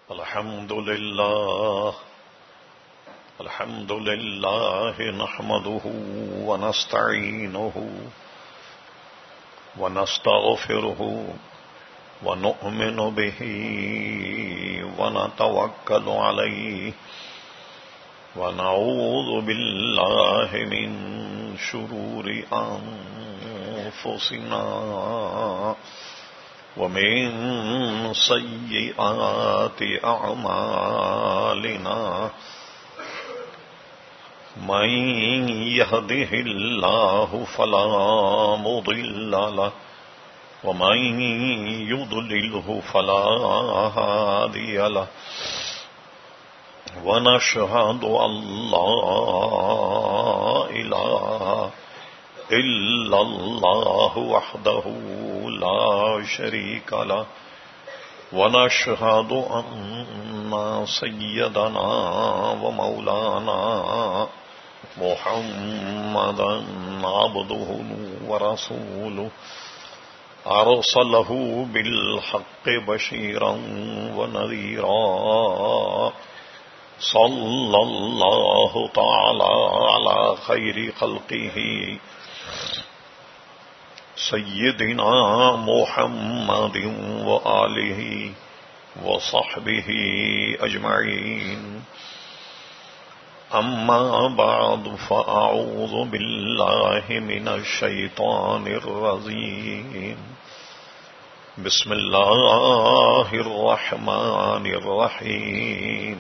الحمد لله نحمده ونستعينه ونستغفره ونؤمن به ونتوكل عليه ونعوذ بالله من شرور أنفسنا ومن سيئات أعمالنا من يهده الله فلا مضل له ومن يضلله فلا هادي له ونشهد أن لا إله إلا الله وحده لا شريك له ونشهد أن سيدنا ومولانا محمدا عبده ورسوله أرسله بالحق بشيرا ونذيرا صلى الله تعالى على خير خلقه سيدنا محمد وآله وصحبه أجمعين أما بعد فأعوذ بالله من الشيطان الرجيم بسم الله الرحمن الرحيم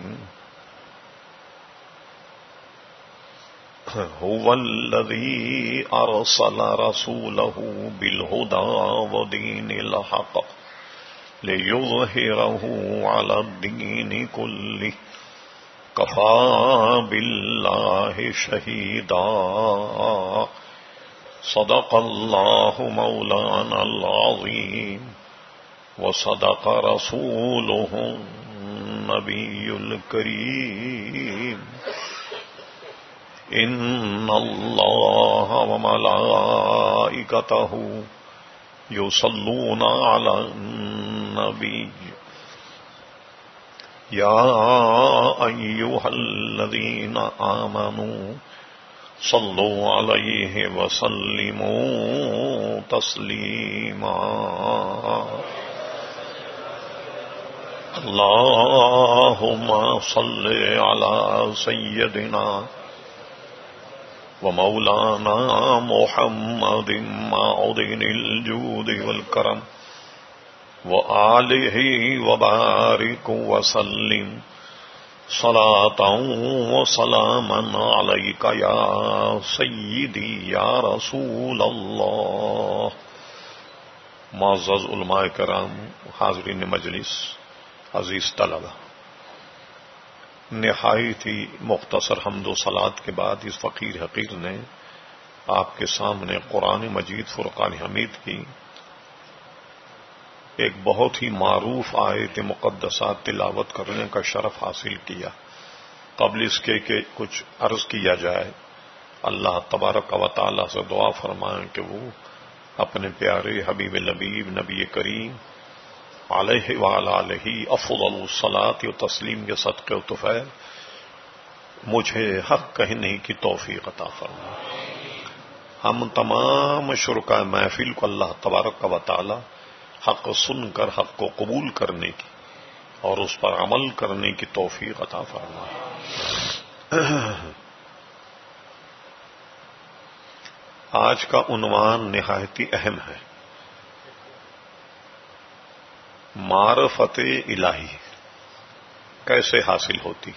هو الذي أرسل رسوله بالهدى ودين الحق ليظهره على الدين كله كفى بالله شهيدا صدق الله مولانا العظيم وصدق رسوله النبي الكريم إن الله وملائكته يصلون على النبي يا أيها الذين آمنوا صلوا عليه وسلموا تسليما اللهم صل على سيدنا ومولانا محمد معدن الجود والكرم وآله وبارك وسلم صلاة وسلاما عليك يا سيدي يا رسول الله. معزز علماء کرام، حاضرین مجلس، عزیز طلبہ، نہایت ہی مختصر حمد و صلات کے بعد اس فقیر حقیر نے آپ کے سامنے قرآن مجید فرقان حمید کی ایک بہت ہی معروف آیت مقدسات تلاوت کرنے کا شرف حاصل کیا. قبل اس کے کہ کچھ عرض کیا جائے، اللہ تبارک و تعالی سے دعا فرمائیں کہ وہ اپنے پیارے حبیب لبیب نبی کریم علیہ وآلہ افضل الصلاۃ و تسلیم کے صدقے و طفیل مجھے حق کہنے کی توفیق عطا فرمائے. ہم تمام شرکاء محفل کو اللہ تبارک و تعالی حق سن کر حق کو قبول کرنے کی اور اس پر عمل کرنے کی توفیق عطا فرمائے. آج کا عنوان نہایت اہم ہے، معرفت الہی کیسے حاصل ہوتی.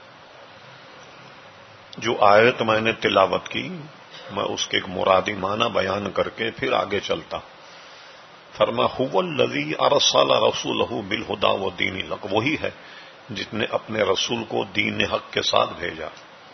جو آیت میں نے تلاوت کی میں اس کے ایک مرادی معنی بیان کر کے پھر آگے چلتا. فرما هو الذی ارسل رسولہ بالہدی ودین الحق، وہی ہے جس نے اپنے رسول کو دین حق کے ساتھ بھیجا.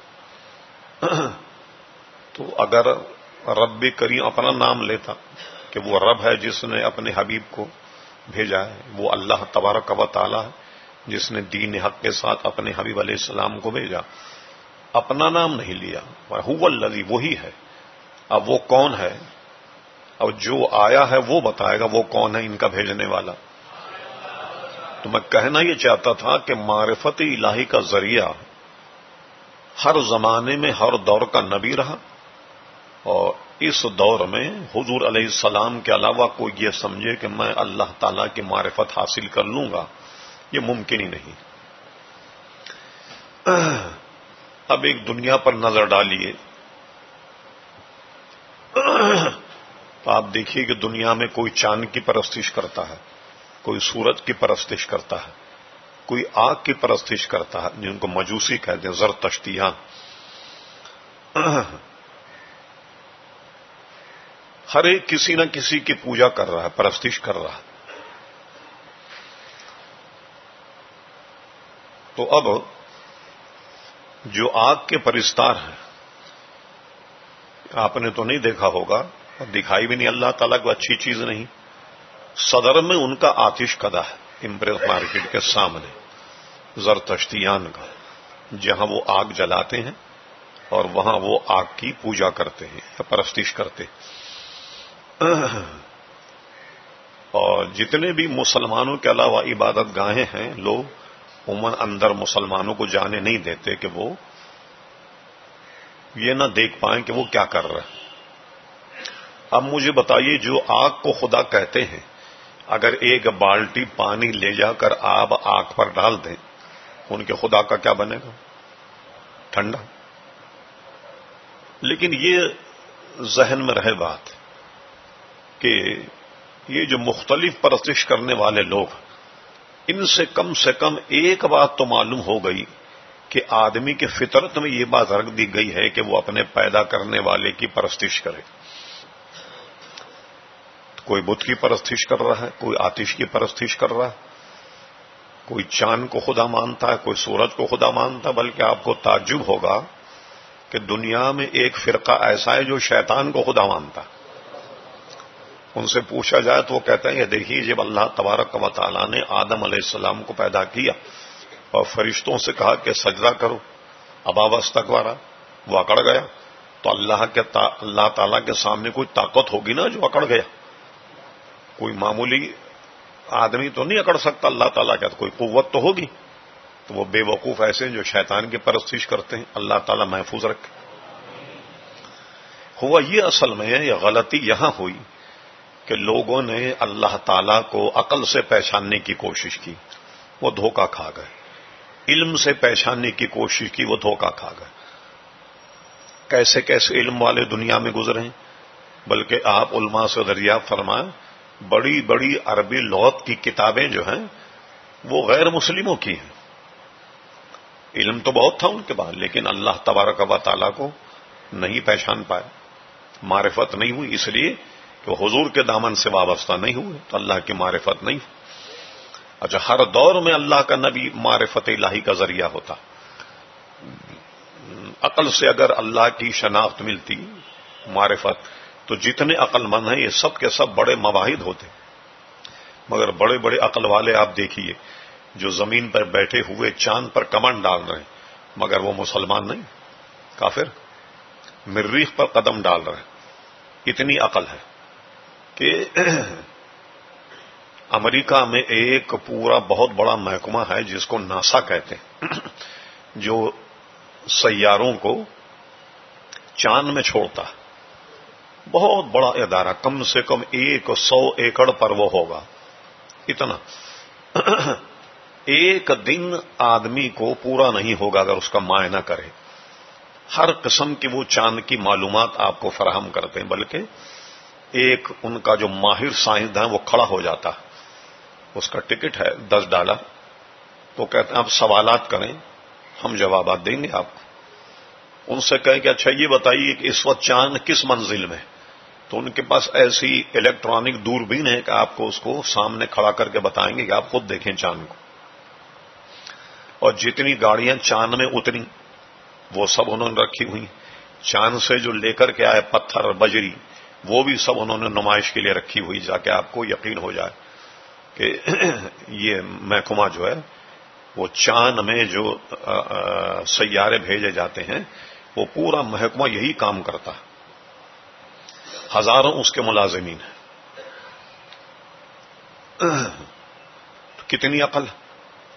تو اگر رب کریم اپنا نام لیتا کہ وہ رب ہے جس نے اپنے حبیب کو بھیجا ہے، وہ اللہ تبارک و تعالی ہے جس نے دین حق کے ساتھ اپنے حبیب علیہ السلام کو بھیجا، اپنا نام نہیں لیا. هو الذی، وہی ہے. اب وہ کون ہے؟ اب جو آیا ہے وہ بتائے گا وہ کون ہے ان کا بھیجنے والا. تو تو میں کہنا یہ چاہتا تھا کہ معرفت الہی کا ذریعہ ہر زمانے میں ہر دور کا نبی رہا، اور اس دور میں حضور علیہ السلام کے علاوہ کوئی یہ سمجھے کہ میں اللہ تعالی کی معرفت حاصل کر لوں گا، یہ ممکن ہی نہیں۔ اب ایک دنیا پر نظر ڈالیے تو آپ دیکھیے کہ دنیا میں کوئی چاند کی پرستش کرتا ہے، کوئی سورج کی پرستش کرتا ہے، کوئی آگ کی پرستش کرتا ہے جن کو مجوسی کہتے ہیں، زرتشتیان۔ ہر ایک کسی نہ کسی کی پوجا کر رہا ہے، پرستش کر رہا ہے۔ تو اب جو آگ کے پرستار ہیں، آپ نے تو نہیں دیکھا ہوگا اور دکھائی بھی نہیں، اللہ تعالیٰ کو اچھی چیز نہیں۔ صدر میں ان کا آتش کدہ ہے، امپریس مارکیٹ کے سامنے، زرتشتیان کا، جہاں وہ آگ جلاتے ہیں اور وہاں وہ آگ کی پوجا کرتے ہیں یا پرستش کرتے ہیں۔ اور جتنے بھی مسلمانوں کے علاوہ عبادت گاہیں ہیں، لوگ عموماً اندر مسلمانوں کو جانے نہیں دیتے کہ وہ یہ نہ دیکھ پائیں کہ وہ کیا کر رہے ہیں۔ اب مجھے بتائیے، جو آگ کو خدا کہتے ہیں، اگر ایک بالٹی پانی لے جا کر آپ آگ پر ڈال دیں، ان کے خدا کا کیا بنے گا؟ ٹھنڈا۔ لیکن یہ ذہن میں رہے بات کہ یہ جو مختلف پرستش کرنے والے لوگ، ان سے کم ایک بات تو معلوم ہو گئی کہ آدمی کی فطرت میں یہ بات رکھ دی گئی ہے کہ وہ اپنے پیدا کرنے والے کی پرستش کرے۔ کوئی بت کی پرستش کر رہا ہے، کوئی آتش کی پرستش کر رہا ہے، کوئی چاند کو خدا مانتا ہے، کوئی سورج کو خدا مانتا ہے، بلکہ آپ کو تعجب ہوگا کہ دنیا میں ایک فرقہ ایسا ہے جو شیطان کو خدا مانتا ہے۔ ان سے پوچھا جائے تو وہ کہتے ہیں، یہ دیکھیے جب اللہ تبارک و تعالیٰ نے آدم علیہ السلام کو پیدا کیا اور فرشتوں سے کہا کہ سجدہ کرو، ابا واستکبر، وہ اکڑ گیا، تو اللہ تعالیٰ کے سامنے کوئی طاقت ہوگی نا جو اکڑ گیا؟ کوئی معمولی آدمی تو نہیں اکڑ سکتا اللہ تعالیٰ کا، کوئی قوت تو ہوگی۔ تو وہ بے وقوف ایسے جو شیطان کی پرستش کرتے ہیں، اللہ تعالیٰ محفوظ رکھے۔ ہوا یہ اصل میں یہ غلطی یہاں ہوئی کہ لوگوں نے اللہ تعالیٰ کو عقل سے پہچاننے کی کوشش کی، وہ دھوکہ کھا گئے۔ علم سے پہچاننے کی کوشش کی، وہ دھوکہ کھا گئے۔ کیسے کیسے علم والے دنیا میں گزرے ہیں، بلکہ آپ علماء سے دریافت فرمائیں، بڑی بڑی عربی لغت کی کتابیں جو ہیں وہ غیر مسلموں کی ہیں۔ علم تو بہت تھا ان کے پاس، لیکن اللہ تبارک و تعالیٰ کو نہیں پہچان پائے، معرفت نہیں ہوئی، اس لیے کہ حضور کے دامن سے وابستہ نہیں ہوئے تو اللہ کی معرفت نہیں ہوئی۔ اچھا، ہر دور میں اللہ کا نبی معرفت الہی کا ذریعہ ہوتا۔ عقل سے اگر اللہ کی شناخت ملتی، معرفت، تو جتنے عقل مند ہیں یہ سب کے سب بڑے مواحد ہوتے، مگر بڑے بڑے عقل والے آپ دیکھیے جو زمین پر بیٹھے ہوئے چاند پر کمن ڈال رہے ہیں، مگر وہ مسلمان نہیں، کافر، مریخ پر قدم ڈال رہے ہیں۔ اتنی عقل ہے کہ امریکہ میں ایک پورا بہت بڑا محکمہ ہے جس کو ناسا کہتے ہیں، جو سیاروں کو چاند میں چھوڑتا ہے۔ بہت بڑا ادارہ، کم سے کم 100 ایکڑ پر وہ ہوگا، اتنا۔ ایک دن آدمی کو پورا نہیں ہوگا اگر اس کا معائنہ کرے۔ ہر قسم کی وہ چاند کی معلومات آپ کو فراہم کرتے ہیں، بلکہ ایک ان کا جو ماہر سائنسداں ہے وہ کھڑا ہو جاتا ہے، اس کا ٹکٹ ہے $10، تو کہتے ہیں آپ سوالات کریں، ہم جوابات دیں گے آپ کو۔ ان سے کہیں کہ اچھا یہ بتائیے کہ اس وقت چاند کس منزل میں، تو ان کے پاس ایسی الیکٹرانک دوربین ہے کہ آپ کو اس کو سامنے کھڑا کر کے بتائیں گے کہ آپ خود دیکھیں چاند کو۔ اور جتنی گاڑیاں چاند میں اتری وہ سب انہوں نے رکھی ہوئی، چاند سے جو لے کر کے آئے پتھر اور بجری وہ بھی سب انہوں نے نمائش کے لیے رکھی ہوئی، جا کے آپ کو یقین ہو جائے کہ یہ محکمہ جو ہے وہ چاند میں جو سیارے بھیجے جاتے ہیں وہ پورا محکمہ یہی کام کرتا ہے، ہزاروں اس کے ملازمین ہیں۔ کتنی عقل ہے۔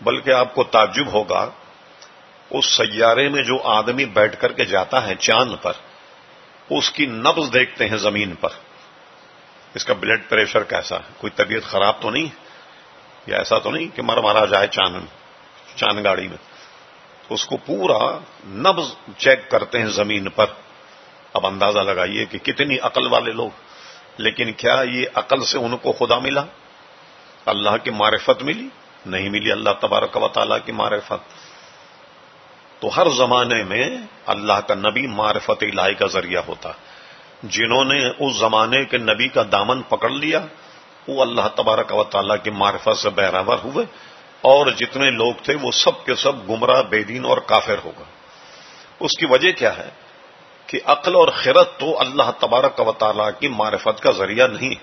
بلکہ آپ کو تعجب ہوگا اس سیارے میں جو آدمی بیٹھ کر کے جاتا ہے چاند پر، اس کی نبض دیکھتے ہیں زمین پر، اس کا بلڈ پریشر کیسا ہے، کوئی طبیعت خراب تو نہیں، یا ایسا تو نہیں کہ مارا جائے چاند گاڑی میں، اس کو پورا نبض چیک کرتے ہیں زمین پر. اب اندازہ لگائیے کہ کتنی عقل والے لوگ. لیکن کیا یہ عقل سے ان کو خدا ملا؟ اللہ کی معرفت ملی؟ نہیں ملی اللہ تبارک و تعالیٰ کی معرفت. تو ہر زمانے میں اللہ کا نبی معرفت الہی کا ذریعہ ہوتا. جنہوں نے اس زمانے کے نبی کا دامن پکڑ لیا وہ اللہ تبارک و تعالیٰ کی معرفت سے بہرور ہوئے، اور جتنے لوگ تھے وہ سب کے سب گمراہ، بے دین اور کافر ہو گئے. اس کی وجہ کیا ہے کہ عقل اور خرد تو اللہ تبارک و تعالیٰ کی معرفت کا ذریعہ نہیں.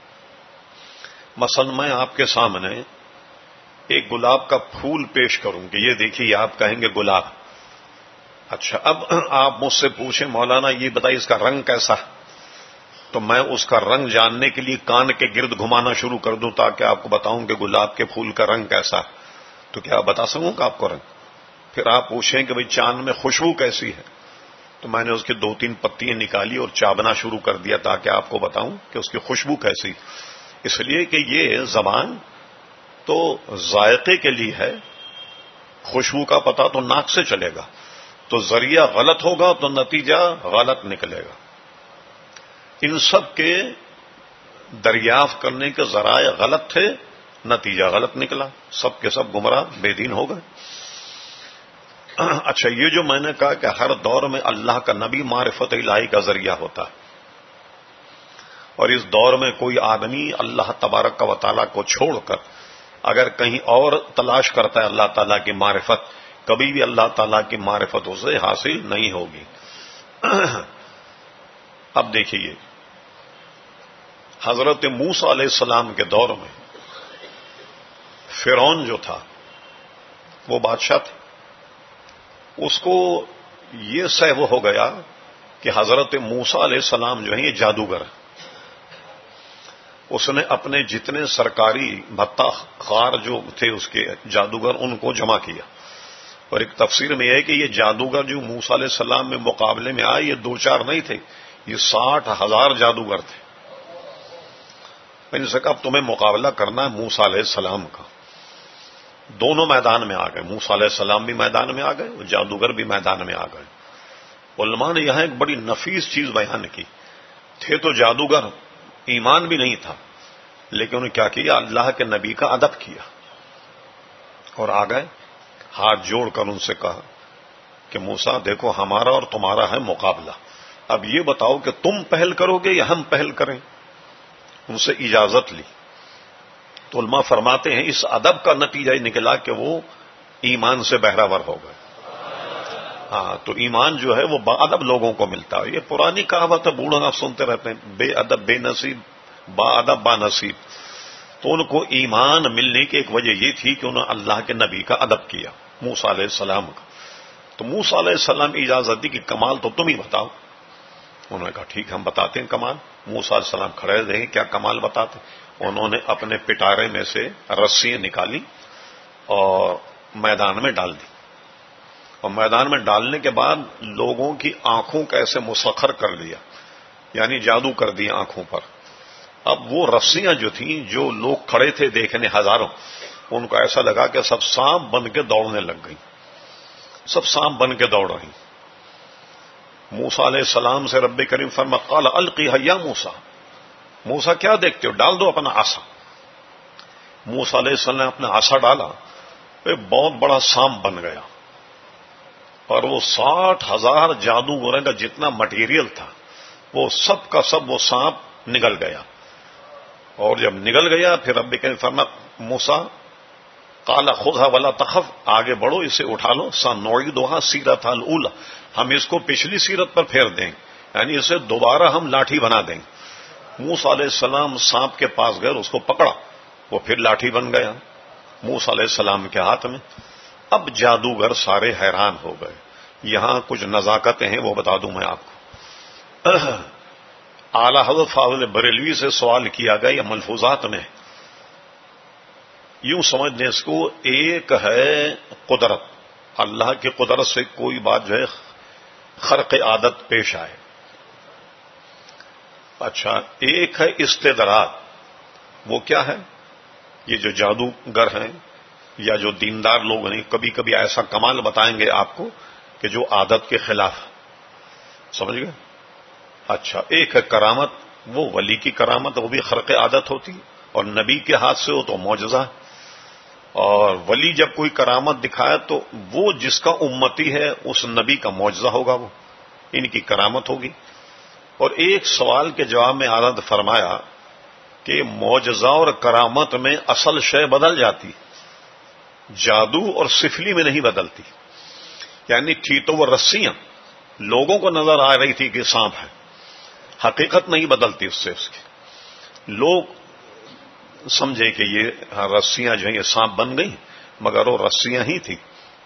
مثلا میں آپ کے سامنے ایک گلاب کا پھول پیش کروں کہ یہ دیکھیے، آپ کہیں گے گلاب. اچھا، اب آپ مجھ سے پوچھیں مولانا یہ بتائیے اس کا رنگ کیسا ہے، تو میں اس کا رنگ جاننے کے لیے کان کے گرد گھمانا شروع کر دوں تاکہ آپ کو بتاؤں کہ گلاب کے پھول کا رنگ کیسا ہے، تو کیا بتا سکوں گا آپ کو رنگ؟ پھر آپ پوچھیں کہ بھئی چاند میں خوشبو کیسی ہے، تو میں نے اس کی 2-3 پتیاں نکالی اور چابنا شروع کر دیا تاکہ آپ کو بتاؤں کہ اس کی خوشبو کیسی. اس لیے کہ یہ زبان تو ذائقے کے لیے ہے، خوشبو کا پتہ تو ناک سے چلے گا، تو ذریعہ غلط ہوگا تو نتیجہ غلط نکلے گا. ان سب کے دریافت کرنے کے ذرائع غلط تھے، نتیجہ غلط نکلا، سب کے سب گمراہ بے دین ہو گئے. اچھا، یہ جو میں نے کہا کہ ہر دور میں اللہ کا نبی معرفت الہی کا ذریعہ ہوتا ہے، اور اس دور میں کوئی آدمی اللہ تبارک و تعالیٰ کو چھوڑ کر اگر کہیں اور تلاش کرتا ہے اللہ تعالیٰ کی معرفت، کبھی بھی اللہ تعالیٰ کی معرفت اسے حاصل نہیں ہوگی. اب دیکھیے، حضرت موسیٰ علیہ السلام کے دور میں فرعون جو تھا وہ بادشاہ تھا، اس کو یہ سہو ہو گیا کہ حضرت موسیٰ علیہ السلام جو ہیں یہ جادوگر ہیں. اس نے اپنے جتنے سرکاری بھتہ خوار جو تھے اس کے جادوگر ان کو جمع کیا، اور ایک تفسیر میں یہ ہے کہ یہ جادوگر جو موسیٰ علیہ السلام میں مقابلے میں آئے یہ 2-4 نہیں تھے، یہ 60,000 جادوگر تھے. میں نے کہا اب تمہیں مقابلہ کرنا ہے موسیٰ علیہ السلام کا. دونوں میدان میں آ گئے، موسیٰ علیہ السلام بھی میدان میں آ گئے اور جادوگر بھی میدان میں آ گئے. علماء نے یہاں ایک بڑی نفیس چیز بیان کی. تھے تو جادوگر، ایمان بھی نہیں تھا، لیکن انہوں نے کیا کیا، اللہ کے نبی کا ادب کیا اور آ گئے، ہاتھ جوڑ کر ان سے کہا کہ موسیٰ دیکھو ہمارا اور تمہارا ہے مقابلہ، اب یہ بتاؤ کہ تم پہل کرو گے یا ہم پہل کریں. ان سے اجازت لی. تو علماء فرماتے ہیں اس ادب کا نتیجہ یہ نکلا کہ وہ ایمان سے بہراور ہو گئے. ہاں، تو ایمان جو ہے وہ با ادب لوگوں کو ملتا ہے. یہ پرانی کہاوت ہے، بوڑھے آپ سنتے رہتے ہیں، بے ادب بے نصیب، با ادب با نصیب. تو ان کو ایمان ملنے کی ایک وجہ یہ تھی کہ انہوں نے اللہ کے نبی کا ادب کیا، موسیٰ علیہ السلام کا. تو موسیٰ علیہ السلام اجازت دی کہ کمال تو تم ہی بتاؤ. انہوں نے کہا ٹھیک ہم بتاتے ہیں کمال. موسیٰ علیہ السلام کھڑے رہے، کیا کمال بتاتے. انہوں نے اپنے پٹارے میں سے رسیاں نکالی اور میدان میں ڈال دی، اور میدان میں ڈالنے کے بعد لوگوں کی آنکھوں کا ایسے مسخر کر لیا، یعنی جادو کر دیا آنکھوں پر. اب وہ رسیاں جو تھیں، جو لوگ کھڑے تھے دیکھنے ہزاروں، ان کو ایسا لگا کہ سب سانپ بن کے دوڑنے لگ گئی، سب سانپ بن کے دوڑ رہی. موسیٰ علیہ السلام سے رب کریم فرمایا قال القیھا یا موسیٰ، موسیٰ کیا دیکھتے ہو، ڈال دو اپنا عصا. موسیٰ علیہ السلام نے اپنا عصا ڈالا، بہت بڑا سانپ بن گیا، اور وہ 60,000 جادوگروں کا جتنا مٹیریل تھا وہ سب کا سب وہ سانپ نگل گیا. اور جب نگل گیا پھر رب کریم فرمایا موسیٰ قال خذھا ولا تخف، آگے بڑھو اسے اٹھا لو، سنعیدھا سیرتھا الاولی، ہم اس کو پچھلی سیرت پر پھیر دیں، یعنی اسے دوبارہ ہم لاٹھی بنا دیں. موسیٰ علیہ السلام سانپ کے پاس گئے، اس کو پکڑا، وہ پھر لاٹھی بن گیا موسیٰ علیہ السلام کے ہاتھ میں. اب جادوگر سارے حیران ہو گئے. یہاں کچھ نزاکتیں ہیں وہ بتا دوں میں آپ کو. اعلی حضرت فاضل بریلوی سے سوال کیا گیا یہ ملفوظات میں، یوں سمجھنے اس کو، ایک ہے قدرت، اللہ کی قدرت سے کوئی بات جو ہے خرق عادت پیش آئے. اچھا، ایک ہے استدراج. وہ کیا ہے؟ یہ جو جادوگر ہیں یا جو دیندار لوگ ہیں، کبھی کبھی ایسا کمال بتائیں گے آپ کو کہ جو عادت کے خلاف. سمجھ گئے؟ اچھا، ایک ہے کرامت. وہ ولی کی کرامت، وہ بھی خرق عادت ہوتی، اور نبی کے ہاتھ سے ہو تو معجزہ. اور ولی جب کوئی کرامت دکھائے تو وہ جس کا امتی ہے اس نبی کا معجزہ ہوگا، وہ ان کی کرامت ہوگی. اور ایک سوال کے جواب میں آرد فرمایا کہ معجزہ اور کرامت میں اصل شے بدل جاتی، جادو اور سفلی میں نہیں بدلتی. یعنی تھی تو وہ رسیاں لوگوں کو نظر آ رہی تھی کہ سانپ ہے، حقیقت نہیں بدلتی اس سے. اس کی لوگ سمجھے کہ یہ رسیاں جو ہیں یہ سانپ بن گئی، مگر وہ رسیاں ہی تھی.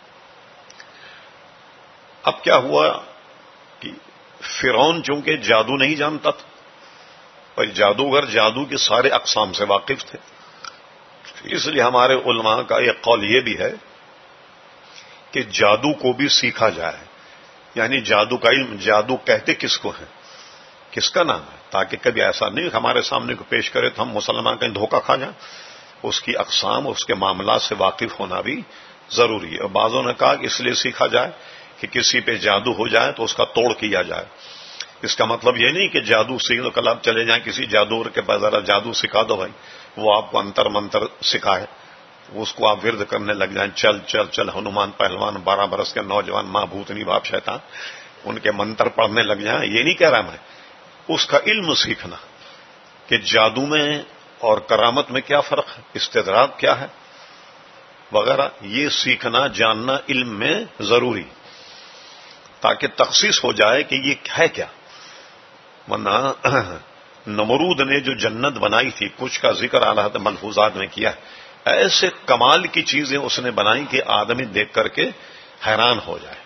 اب کیا ہوا کہ فرعون چونکہ جادو نہیں جانتا تھا، اور جادوگر جادو کے سارے اقسام سے واقف تھے، اس لیے ہمارے علماء کا ایک قول یہ بھی ہے کہ جادو کو بھی سیکھا جائے. یعنی جادو کا علم، جادو کہتے کس کو ہے، کس کا نام ہے، تاکہ کبھی ایسا نہیں ہمارے سامنے کو پیش کرے تو ہم مسلمان کہیں دھوکہ کھا جائیں. اس کی اقسام، اس کے معاملات سے واقف ہونا بھی ضروری ہے. اور بعضوں نے کہا کہ اس لیے سیکھا جائے کہ کسی پہ جادو ہو جائے تو اس کا توڑ کیا جائے. اس کا مطلب یہ نہیں کہ جادو سیکھ لو، کل آپ چلے جائیں کسی جادوگر کے پاس، ذرا جادو سکھا دو بھائی، وہ آپ کو انتر منتر سکھائے، اس کو آپ ورد کرنے لگ جائیں، چل چل چل ہنومان پہلوان 12 برس کے نوجوان، ماں بھوتنی باپ شیطان، ان کے منتر پڑھنے لگ جائیں. یہ نہیں کہہ رہا میں، اس کا علم سیکھنا کہ جادو میں اور کرامت میں کیا فرق ہے، استدراج کیا ہے وغیرہ، یہ سیکھنا جاننا علم میں ضروری، تاکہ تخصیص ہو جائے کہ یہ ہے کیا. ورنہ نمرود نے جو جنت بنائی تھی، کچھ کا ذکر اعلیٰ ملفوظات میں کیا، ایسے کمال کی چیزیں اس نے بنائی کہ آدمی دیکھ کر کے حیران ہو جائے.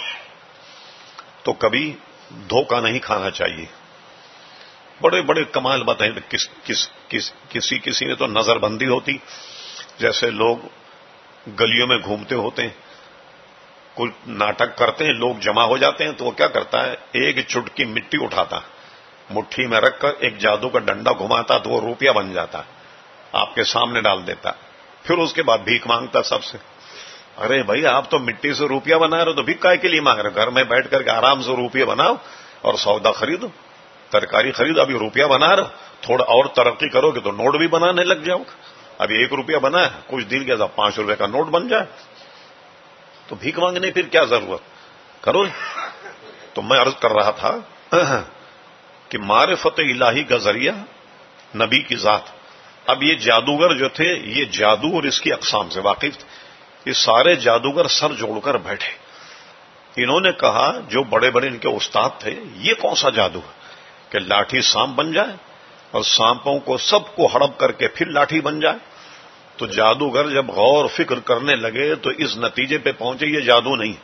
تو کبھی دھوکہ نہیں کھانا چاہیے. بڑے بڑے کمال بتائیں. کسی میں تو نظر بندی ہوتی، جیسے لوگ گلیوں میں گھومتے ہوتے ہیں، کچھ ناٹک کرتے ہیں، لوگ جمع ہو جاتے ہیں، تو وہ کیا کرتا ہے، ایک چٹکی مٹی اٹھاتا، مٹھی میں رکھ کر ایک جادو کا ڈنڈا گھماتا تو وہ روپیہ بن جاتا، آپ کے سامنے ڈال دیتا. پھر اس کے بعد بھیک مانگتا سب سے. ارے بھائی، آپ تو مٹی سے روپیہ بنا رہے، تو بھیک کائے کے لیے مانگ رہے؟ گھر میں بیٹھ کر کے آرام سے روپیہ بناؤ اور سودا خریدو، ترکاری خریدو. ابھی روپیہ بنا رہے، تھوڑا اور ترقی کرو گے تو نوٹ بھی بنانے لگ جاؤ. ابھی 1 روپیہ بنا ہے، کچھ دن کے بعد 5 روپے کا نوٹ بن جائے. تو بھیک مانگنے پھر کیا ضرورت، کرو. تو میں عرض کر رہا تھا کہ معرفت الہی کا ذریعہ نبی کی ذات. اب یہ جادوگر جو تھے، یہ جادو اور اس کی اقسام سے واقف تھے. یہ سارے جادوگر سر جوڑ کر بیٹھے. انہوں نے کہا، جو بڑے بڑے ان کے استاد تھے، یہ کون سا جادو ہے کہ لاٹھی سانپ بن جائے اور سانپوں کو سب کو ہڑپ کر کے پھر لاٹھی بن جائے. تو جادوگر جب غور فکر کرنے لگے تو اس نتیجے پہ پہنچے یہ جادو نہیں.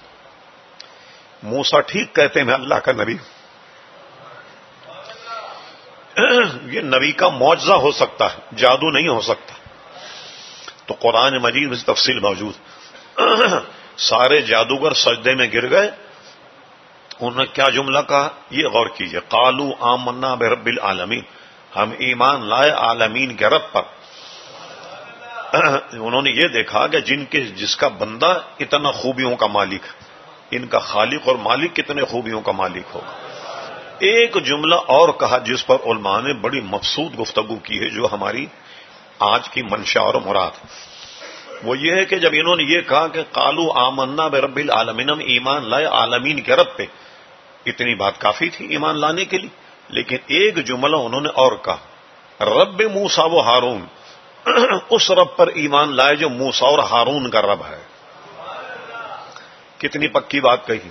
موسیٰ ٹھیک کہتے ہیں، میں اللہ کا نبی، یہ نبی کا معجزہ ہو سکتا ہے، جادو نہیں ہو سکتا. تو قرآن مجید میں تفصیل موجود. سارے جادوگر سجدے میں گر گئے. انہوں نے کیا جملہ کہا، یہ غور کیجئے. قالوا آمنا برب العالمین، ہم ایمان لائے عالمین کے رب پر. انہوں نے یہ دیکھا کہ جس کا بندہ اتنا خوبیوں کا مالک ہے، ان کا خالق اور مالک کتنے خوبیوں کا مالک ہوگا. ایک جملہ اور کہا جس پر علماء نے بڑی مبسوط گفتگو کی ہے، جو ہماری آج کی منشا اور مراد. وہ یہ ہے کہ جب انہوں نے یہ کہا کہ قالوا آمنا برب العالمین، ہم ایمان لائے عالمین کے رب پہ، اتنی بات کافی تھی ایمان لانے کے لیے. لیکن ایک جملہ انہوں نے اور کہا، رب موسیٰ و ہارون، اس رب پر ایمان لائے جو موسیٰ اور ہارون کا رب ہے. کتنی پکی بات کہی.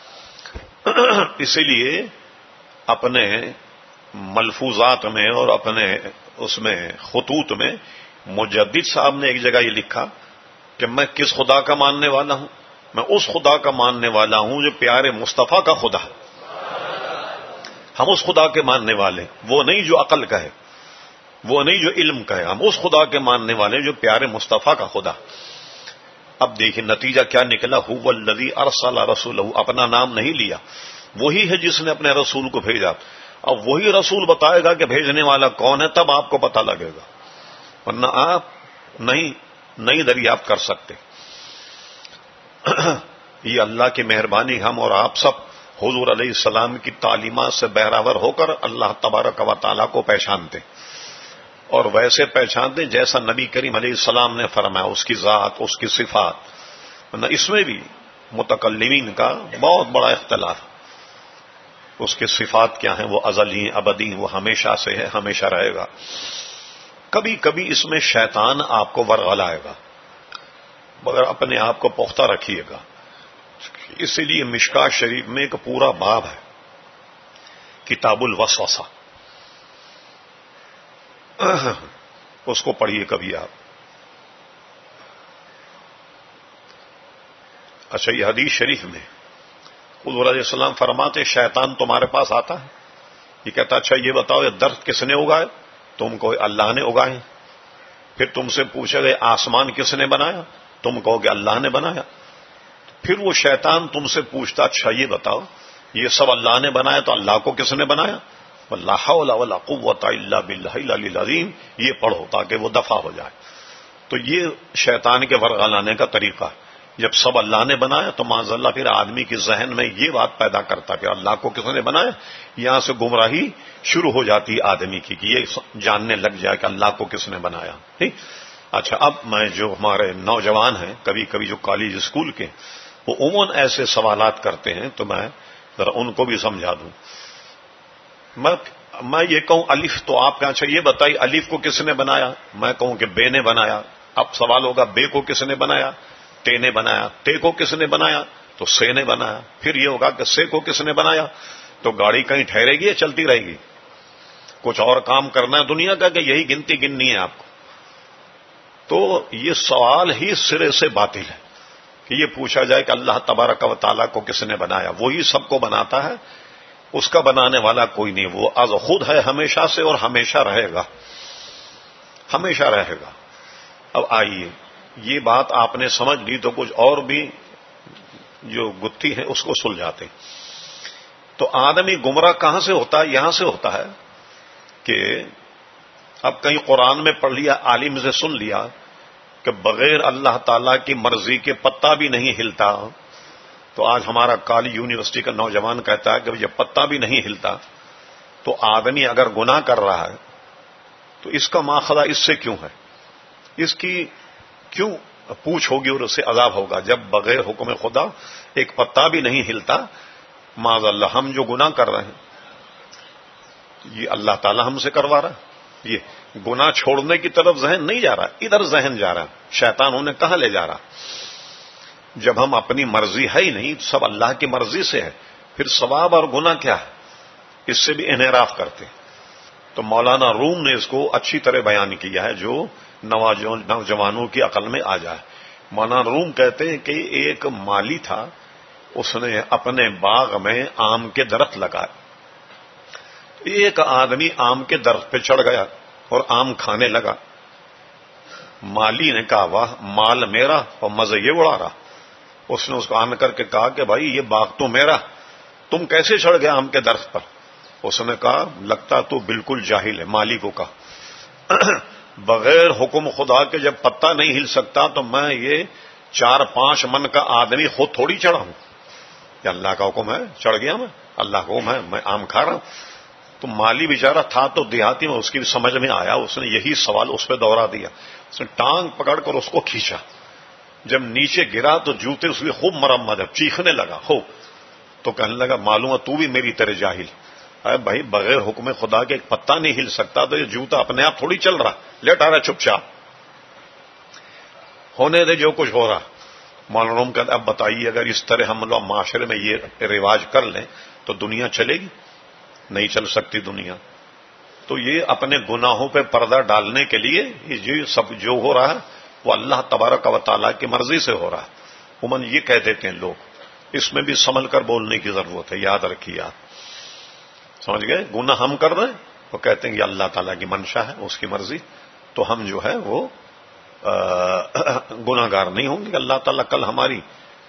اسی لیے اپنے ملفوظات میں اور اپنے اس میں خطوط میں مجدد صاحب نے ایک جگہ یہ لکھا کہ میں کس خدا کا ماننے والا ہوں، میں اس خدا کا ماننے والا ہوں جو پیارے مصطفیٰ کا خدا ہے. ہم اس خدا کے ماننے والے، وہ نہیں جو عقل کا ہے. وہ نہیں جو علم کا ہے، ہم اس خدا کے ماننے والے جو پیارے مصطفیٰ کا خدا. اب دیکھیں نتیجہ کیا نکلا، هو الذی ارسل رسولہ، اپنا نام نہیں لیا، وہی ہے جس نے اپنے رسول کو بھیجا. اب وہی رسول بتائے گا کہ بھیجنے والا کون ہے، تب آپ کو پتہ لگے گا، ورنہ آپ نہیں دریافت کر سکتے. یہ اللہ کی مہربانی، ہم اور آپ سب حضور علیہ السلام کی تعلیمات سے بہراور ہو کر اللہ تبارک و تعالیٰ کو پہچانتے، اور ویسے پہچانتے جیسا نبی کریم علیہ السلام نے فرمایا، اس کی ذات، اس کی صفات. ورنہ اس میں بھی متکلمین کا بہت بڑا اختلاف. اس کے صفات کیا ہیں، وہ ازلی ہیں، ابدی ہیں، وہ ہمیشہ سے ہے، ہمیشہ رہے گا. کبھی کبھی اس میں شیطان آپ کو ورغلائے گا، مگر اپنے آپ کو پختہ رکھیے گا. اسی لیے مشکاۃ شریف میں ایک پورا باب ہے، کتاب الوسوسہ، اس کو پڑھیے کبھی آپ. اچھا، یہ حدیث شریف میں حضور علیہ السلام فرماتے شیطان تمہارے پاس آتا ہے، یہ کہتا اچھا یہ بتاؤ یہ درخت کس نے اگائے؟ تم کو اللہ نے اگائے. پھر تم سے پوچھا گئے آسمان کس نے بنایا؟ تم کہو کہ اللہ نے بنایا. پھر وہ شیطان تم سے پوچھتا اچھا یہ بتاؤ یہ سب اللہ نے بنایا تو اللہ کو کس نے بنایا؟ لا حول ولا قوت الا باللہ العلی العظیم، یہ پڑھو تاکہ وہ دفع ہو جائے. تو یہ شیطان کے ورغلانے کا طریقہ ہے. جب سب اللہ نے بنایا تو معاذ اللہ پھر آدمی کے ذہن میں یہ بات پیدا کرتا کہ اللہ کو کس نے بنایا. یہاں سے گمراہی شروع ہو جاتی ہے آدمی کی کہ یہ جاننے لگ جائے کہ اللہ کو کس نے بنایا. ٹھیک. اچھا، اب میں جو ہمارے نوجوان ہیں کبھی کبھی جو کالج اسکول کے، وہ عموماً ایسے سوالات کرتے ہیں تو میں ذرا ان کو بھی سمجھا دوں. میں یہ کہوں الف تو آپ کہاں چاہیے بتائیے الف کو کس نے بنایا، میں کہوں کہ بے نے بنایا. اب سوال ہوگا بے کو کس نے بنایا؟ تے نے بنایا. تے کو کس نے بنایا؟ تو سے نے بنایا. پھر یہ ہوگا کہ سے کو کس نے بنایا؟ تو گاڑی کہیں ٹھہرے گی یا چلتی رہے گی؟ کچھ اور کام کرنا ہے دنیا کا کہ یہی گنتی گننی ہے آپ کو؟ تو یہ سوال ہی سرے سے باطل ہے کہ یہ پوچھا جائے کہ اللہ تبارک و تعالیٰ کو کس نے بنایا. وہی سب کو بناتا ہے، اس کا بنانے والا کوئی نہیں. وہ از خود ہے ہمیشہ سے اور ہمیشہ رہے گا، ہمیشہ رہے گا. اب آئیے یہ بات آپ نے سمجھ لی تو کچھ اور بھی جو گتھی ہے اس کو سلجھاتے. تو آدمی گمراہ کہاں سے ہوتا ہے؟ یہاں سے ہوتا ہے کہ اب کہیں قرآن میں پڑھ لیا، عالم سے سن لیا کہ بغیر اللہ تعالی کی مرضی کے پتا بھی نہیں ہلتا. تو آج ہمارا کالج یونیورسٹی کا نوجوان کہتا ہے کہ جب پتا بھی نہیں ہلتا تو آدمی اگر گناہ کر رہا ہے تو اس کا ماخذہ اس سے کیوں ہے، اس کی کیوں پوچھ ہوگی اور اس سے عذاب ہوگا. جب بغیر حکم خدا ایک پتا بھی نہیں ہلتا، معاذ اللہ ہم جو گناہ کر رہے ہیں یہ اللہ تعالی ہم سے کروا رہا ہے. یہ گناہ چھوڑنے کی طرف ذہن نہیں جا رہا، ادھر ذہن جا رہا ہے. شیطان انہیں کہاں لے جا رہا؟ جب ہم اپنی مرضی ہے ہی نہیں، سب اللہ کی مرضی سے ہے، پھر ثواب اور گناہ کیا ہے؟ اس سے بھی انحراف کرتے. تو مولانا روم نے اس کو اچھی طرح بیان کیا ہے جو نوجوانوں کی عقل میں آ جائے. مولانا روم کہتے ہیں کہ ایک مالی تھا، اس نے اپنے باغ میں آم کے درخت لگائے. ایک آدمی آم کے درخت پہ چڑھ گیا اور آم کھانے لگا. مالی نے کہا واہ مال میرا اور مزے یہ اڑا رہا. اس نے اس کو آن کر کے کہا کہ بھائی یہ باغ تو میرا، تم کیسے چڑھ گیا آم کے درخت پر؟ اس نے کہا لگتا تو بالکل جاہل ہے. مالی کو کہا بغیر حکم خدا کے جب پتا نہیں ہل سکتا تو میں یہ 4-5 من کا آدمی خود تھوڑی چڑھا ہوں. کہ اللہ کا حکم ہے چڑھ گیا، میں اللہ کا حکم ہے میں آم کھا رہا ہوں. تو مالی بیچارہ تھا تو دیہاتی میں، اس کی سمجھ میں آیا، اس نے یہی سوال اس پہ دوہرا دیا. اس نے ٹانگ پکڑ کر اس کو کھینچا. جب نیچے گرا تو جوتے اس لیے خوب مرمت ہے، چیخنے لگا خوب. تو کہنے لگا معلوم ہے تو بھی میری طرح جاہل. ارے بھائی بغیر حکم خدا کے ایک پتا نہیں ہل سکتا تو یہ جوتا اپنے آپ تھوڑی چل رہا، لیٹ آ رہا چپ چاپ، ہونے دے جو کچھ ہو رہا. مولانا روم کہتے اب بتائیے اگر اس طرح ہم لوگ معاشرے میں یہ رواج کر لیں تو دنیا چلے گی؟ نہیں چل سکتی دنیا. تو یہ اپنے گناہوں پہ پردہ ڈالنے کے لیے یہ سب جو ہو رہا ہے وہ اللہ تبارک و تعالیٰ کی مرضی سے ہو رہا ہے. عموماً یہ کہہ دیتے ہیں لوگ. اس میں بھی سنبھل کر بولنے کی ضرورت ہے، یاد رکھیے آپ. سمجھ گئے؟ گناہ ہم کر رہے ہیں وہ کہتے ہیں کہ اللہ تعالیٰ کی منشا ہے، اس کی مرضی، تو ہم جو ہے وہ گناہ گار نہیں ہوں گے. اللہ تعالیٰ کل ہماری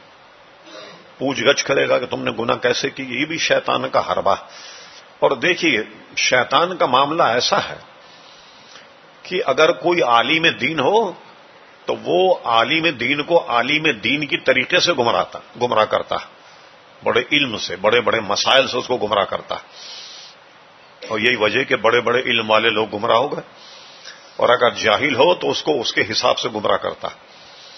پوچھ گچھ کرے گا کہ تم نے گناہ کیسے کی. یہ بھی شیطان کا حربہ. اور دیکھیے شیطان کا معاملہ ایسا ہے کہ اگر کوئی عالم دین ہو تو وہ عالم دین کو عالم دین کی طریقے سے گمراہ کرتا ہے، بڑے علم سے، بڑے بڑے مسائل سے اس کو گمراہ کرتا ہے. اور یہی وجہ کہ بڑے بڑے علم والے لوگ گمراہ ہو گئے. اور اگر جاہل ہو تو اس کو اس کے حساب سے گمراہ کرتا ہے،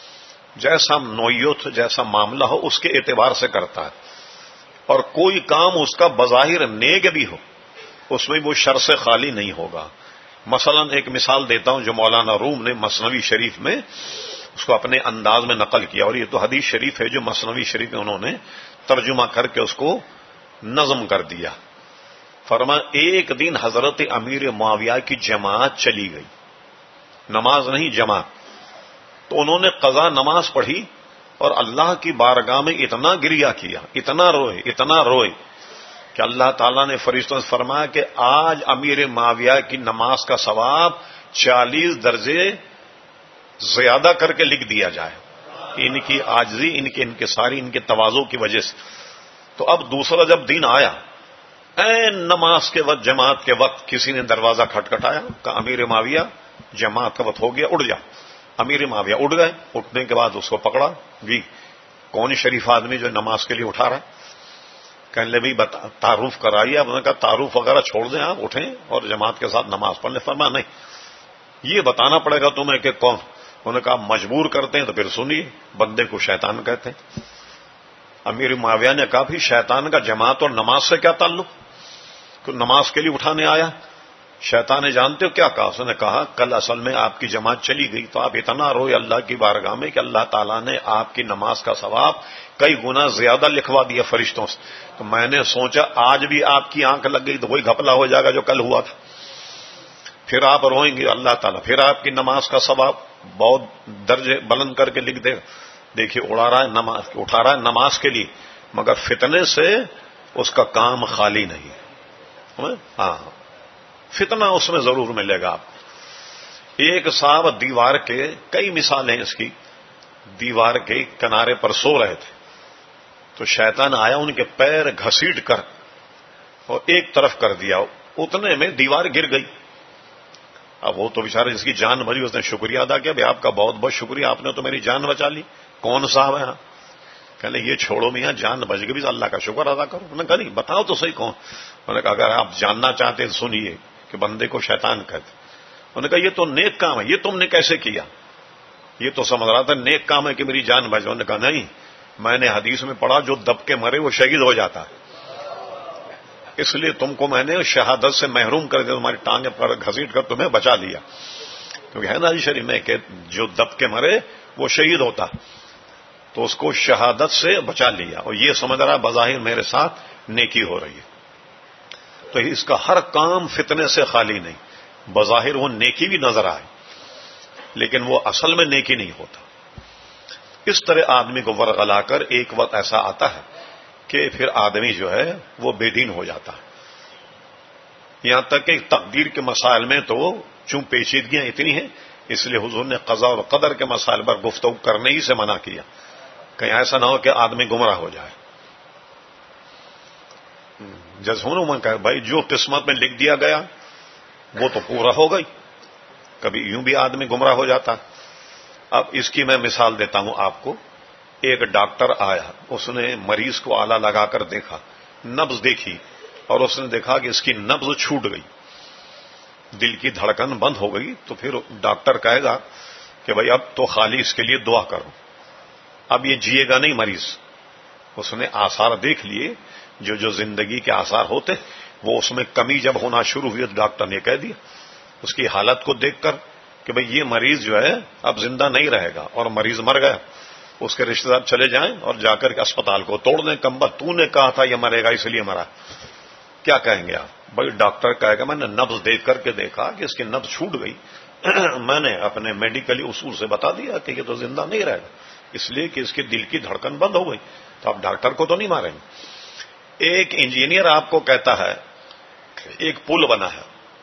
جیسا نوعیت جیسا معاملہ ہو اس کے اعتبار سے کرتا ہے. اور کوئی کام اس کا بظاہر نیک بھی ہو اس میں وہ شر سے خالی نہیں ہوگا. مثلا ایک مثال دیتا ہوں جو مولانا روم نے مثنوی شریف میں اس کو اپنے انداز میں نقل کیا، اور یہ تو حدیث شریف ہے جو مثنوی شریف میں انہوں نے ترجمہ کر کے اس کو نظم کر دیا. فرمایا ایک دن حضرت امیر معاویہ کی جماعت چلی گئی، نماز نہیں جماعت، تو انہوں نے قضا نماز پڑھی اور اللہ کی بارگاہ میں اتنا گریا کیا، اتنا روئے کہ اللہ تعالیٰ نے فرشتوں سے فرمایا کہ آج امیر معاویہ کی نماز کا ثواب 40 درجے زیادہ کر کے لکھ دیا جائے، ان کی عاجزی، ان کے تواضع کی وجہ سے. تو اب دوسرا جب دن آیا، این نماز کے وقت، جماعت کے وقت کسی نے دروازہ کھٹکھٹایا، کہا امیر معاویہ جماعت کا وقت ہو گیا، اٹھ جا. امیر معاویہ اٹھ گئے. اٹھنے کے بعد اس کو پکڑا، جی کون شریف آدمی جو نماز کے لیے اٹھا رہا ہے؟ کہنے لے بھائی تعارف کرائیے. آپ نے کہا تعارف وغیرہ چھوڑ دیں، آپ اٹھیں اور جماعت کے ساتھ نماز پڑھ لیں. فرمایا نہیں، یہ بتانا پڑے گا تمہیں کہ کون. انہوں نے کہا مجبور کرتے ہیں تو پھر سنیے، بندے کو شیطان کہتے ہیں. امیر معاویہ نے کہا بھی شیطان کا جماعت اور نماز سے کیا تعلق؟ کہ نماز کے لیے اٹھانے آیا. شیطان نے جانتے ہو کیا کہا؟ اس نے کہا کل اصل میں آپ کی جماعت چلی گئی تو آپ اتنا روئے اللہ کی بارگاہ میں کہ اللہ تعالیٰ نے آپ کی نماز کا ثواب کئی گنا زیادہ لکھوا دیا فرشتوں سے. تو میں نے سوچا آج بھی آپ کی آنکھ لگ گئی تو وہی گھپلا ہو جائے گا جو کل ہوا تھا، پھر آپ روئیں گے، اللہ تعالیٰ پھر آپ کی نماز کا ثواب بہت درجے بلند کر کے لکھ دے گا. دیکھیے اٹھا رہا ہے نماز کے لیے، مگر فتنے سے اس کا کام خالی نہیں. ہاں فتنہ اس میں ضرور ملے گا. آپ ایک صاحب دیوار کے، کئی مثالیں اس کی، دیوار کے کنارے پر سو رہے تھے تو شیطان آیا، ان کے پیر گھسیٹ کر اور ایک طرف کر دیا، اتنے میں دیوار گر گئی. اب وہ تو بیچارے جس کی جان بچی اس نے شکریہ ادا کیا، بھائی آپ کا بہت بہت شکریہ، آپ نے تو میری جان بچا لی. کون صاحب ہے؟ کہنے یہ چھوڑو میاں، جان بچ گئی بھی اللہ کا شکر ادا کرو. انہوں نے کہا نہیں بتاؤ تو صحیح کون. انہوں نے کہا اگر آپ جاننا چاہتے ہیں سنیے کہ بندے کو شیطان کہتے. انہوں نے کہا یہ تو نیک کام ہے، یہ تم نے کیسے کیا؟ یہ تو سمجھ رہا تھا نیک کام ہے کہ میری جان بچ. انہوں نے کہا نہیں، میں نے حدیث میں پڑھا جو دب کے مرے وہ شہید ہو جاتا ہے، اس لیے تم کو میں نے شہادت سے محروم کر کے تمہاری ٹانگیں پر گھسیٹ کر تمہیں بچا لیا. کیونکہ ہے نا جی شریف میں کہ جو دب کے مرے وہ شہید ہوتا، تو اس کو شہادت سے بچا لیا. اور یہ سمجھ رہا بظاہر میرے ساتھ نیکی ہو رہی ہے. تو اس کا ہر کام فتنے سے خالی نہیں. بظاہر وہ نیکی بھی نظر آئے لیکن وہ اصل میں نیکی نہیں ہوتا. اس طرح آدمی کو ورغلا کر ایک وقت ایسا آتا ہے کہ پھر آدمی جو ہے وہ بے دین ہو جاتا ہے. یہاں تک کہ تقدیر کے مسائل میں تو چوں پیچیدگیاں اتنی ہیں اس لیے حضور نے قضا اور قدر کے مسائل پر گفتگو کرنے ہی سے منع کیا، کہیں ایسا نہ ہو کہ آدمی گمراہ ہو جائے. جزہوں میں کہا بھائی جو قسمت میں لکھ دیا گیا وہ تو پورا ہو گئی، کبھی یوں بھی آدمی گمراہ ہو جاتا. اب اس کی میں مثال دیتا ہوں آپ کو. ایک ڈاکٹر آیا، اس نے مریض کو آلہ لگا کر دیکھا، نبض دیکھی اور اس نے دیکھا کہ اس کی نبض چھوٹ گئی، دل کی دھڑکن بند ہو گئی. تو پھر ڈاکٹر کہے گا کہ بھائی اب تو خالی اس کے لیے دعا کرو، اب یہ جیے گا نہیں مریض. اس نے آثار دیکھ لیے، جو زندگی کے آثار ہوتے وہ اس میں کمی جب ہونا شروع ہوئی تو ڈاکٹر نے کہہ دیا اس کی حالت کو دیکھ کر کہ بھئی یہ مریض جو ہے اب زندہ نہیں رہے گا، اور مریض مر گیا. اس کے رشتہ دار چلے جائیں اور جا کر کے اسپتال کو توڑ دیں. کمبخت تو نے کہا تھا یہ مرے گا اس لیے مرا. کیا کہیں گے آپ؟ بھائی ڈاکٹر کہے گا میں نے نبض دیکھ کر کے دیکھا کہ اس کی نبض چھوٹ گئی، میں نے اپنے میڈیکلی اصول سے بتا دیا کہ یہ تو زندہ نہیں رہے گا اس لیے کہ اس کی دل کی دھڑکن بند ہو گئی. تو آپ ڈاکٹر کو تو نہیں ماریں گے. ایک انجینئر آپ کو کہتا ہے ایک پل بنا ہے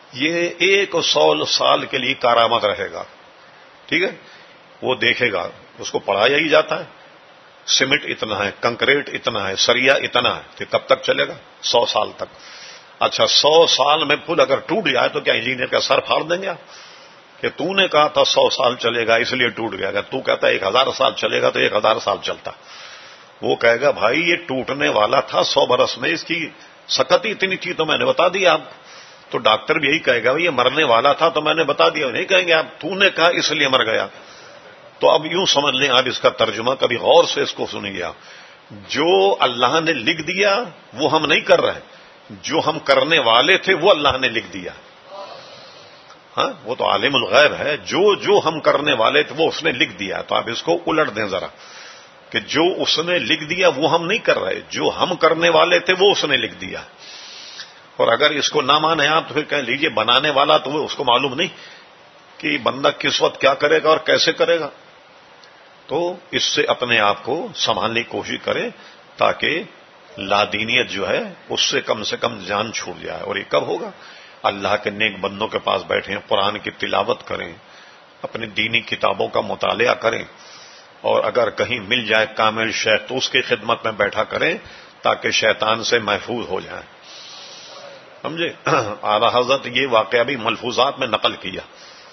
یہ 100 سال کے لیے کارآمد رہے گا. ٹھیک ہے، وہ دیکھے گا، اس کو پڑھایا ہی جاتا ہے، سیمنٹ اتنا ہے، کنکریٹ اتنا ہے، سریا اتنا ہے، تو کب تک چلے گا؟ 100 سال تک. اچھا 100 سال میں پل اگر ٹوٹ جائے تو کیا انجینئر کا سر پھاڑ دیں گے آپ کہ تو نے کہا تھا 100 سال چلے گا اس لیے ٹوٹ گیا؟ اگر تو کہتا ہے 1000 سال چلے گا تو 1000 سال چلتا. وہ کہے گا بھائی یہ ٹوٹنے والا تھا 100 برس میں، اس کی سکت ہی اتنی تھی تو میں نے بتا دیا آپ. تو ڈاکٹر بھی یہی کہے گا یہ مرنے والا تھا تو میں نے بتا دیا. نہیں کہیں گے آپ تو نے کہا اس لیے مر گیا. تو اب یوں سمجھ لیں آپ اس کا ترجمہ، کبھی غور سے اس کو سنیے آپ. جو اللہ نے لکھ دیا وہ ہم نہیں کر رہے، جو ہم کرنے والے تھے وہ اللہ نے لکھ دیا. ہاں وہ تو عالم الغیب ہے، جو ہم کرنے والے تھے وہ اس نے لکھ دیا. تو آپ اس کو الٹ دیں ذرا کہ جو اس نے لکھ دیا وہ ہم نہیں کر رہے، جو ہم کرنے والے تھے وہ اس نے لکھ دیا. اور اگر اس کو نہ مانے آپ تو پھر کہہ لیجیے بنانے والا تو وہ اس کو معلوم نہیں کہ بندہ کس وقت کیا کرے گا اور کیسے کرے گا. تو اس سے اپنے آپ کو سنبھالنے کی کوشش کریں تاکہ لادینیت جو ہے اس سے کم جان چھوٹ جائے. اور یہ کب ہوگا؟ اللہ کے نیک بندوں کے پاس بیٹھیں، قرآن کی تلاوت کریں، اپنی دینی کتابوں کا مطالعہ کریں، اور اگر کہیں مل جائے کامل شیخ تو اس کی خدمت میں بیٹھا کریں تاکہ شیطان سے محفوظ ہو جائیں. سمجھے؟ اعلی حضرت یہ واقعہ بھی ملفوظات میں نقل کیا.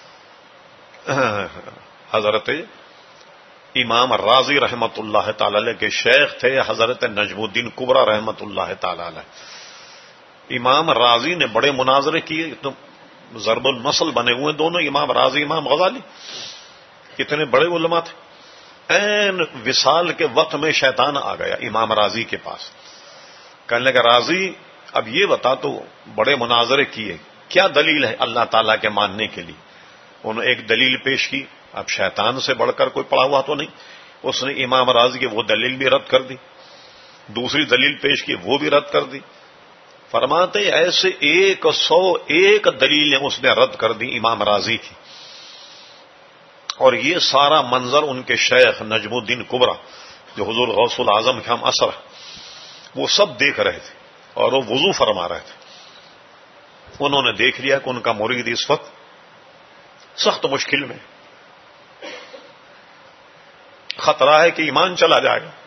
حضرت امام راضی رحمت اللہ تعالی علیہ کے شیخ تھے حضرت نجم الدین کبریٰ رحمت اللہ تعالی علیہ. امام راضی نے بڑے مناظرے کیے، تو ضرب المثل بنے ہوئے دونوں، امام راضی امام غزالی، اتنے بڑے علماء تھے. این وصال کے وقت میں شیطان آ گیا امام راضی کے پاس، کہنے لگا راضی اب یہ بتا تو بڑے مناظرے کیے، کیا دلیل ہے اللہ تعالیٰ کے ماننے کے لیے؟ انہوں نے ایک دلیل پیش کی. اب شیطان سے بڑھ کر کوئی پڑا ہوا تو نہیں، اس نے امام راضی کی وہ دلیل بھی رد کر دی، دوسری دلیل پیش کی وہ بھی رد کر دی. فرماتے ایسے 101 دلیلیں اس نے رد کر دی امام راضی کی. اور یہ سارا منظر ان کے شیخ نجم الدین کبریٰ جو حضور غوث العظم کے ہم اثر وہ سب دیکھ رہے تھے اور وہ وضو فرما رہے تھے. انہوں نے دیکھ لیا کہ ان کا مرید اس وقت سخت مشکل میں، خطرہ ہے کہ ایمان چلا جائے گا.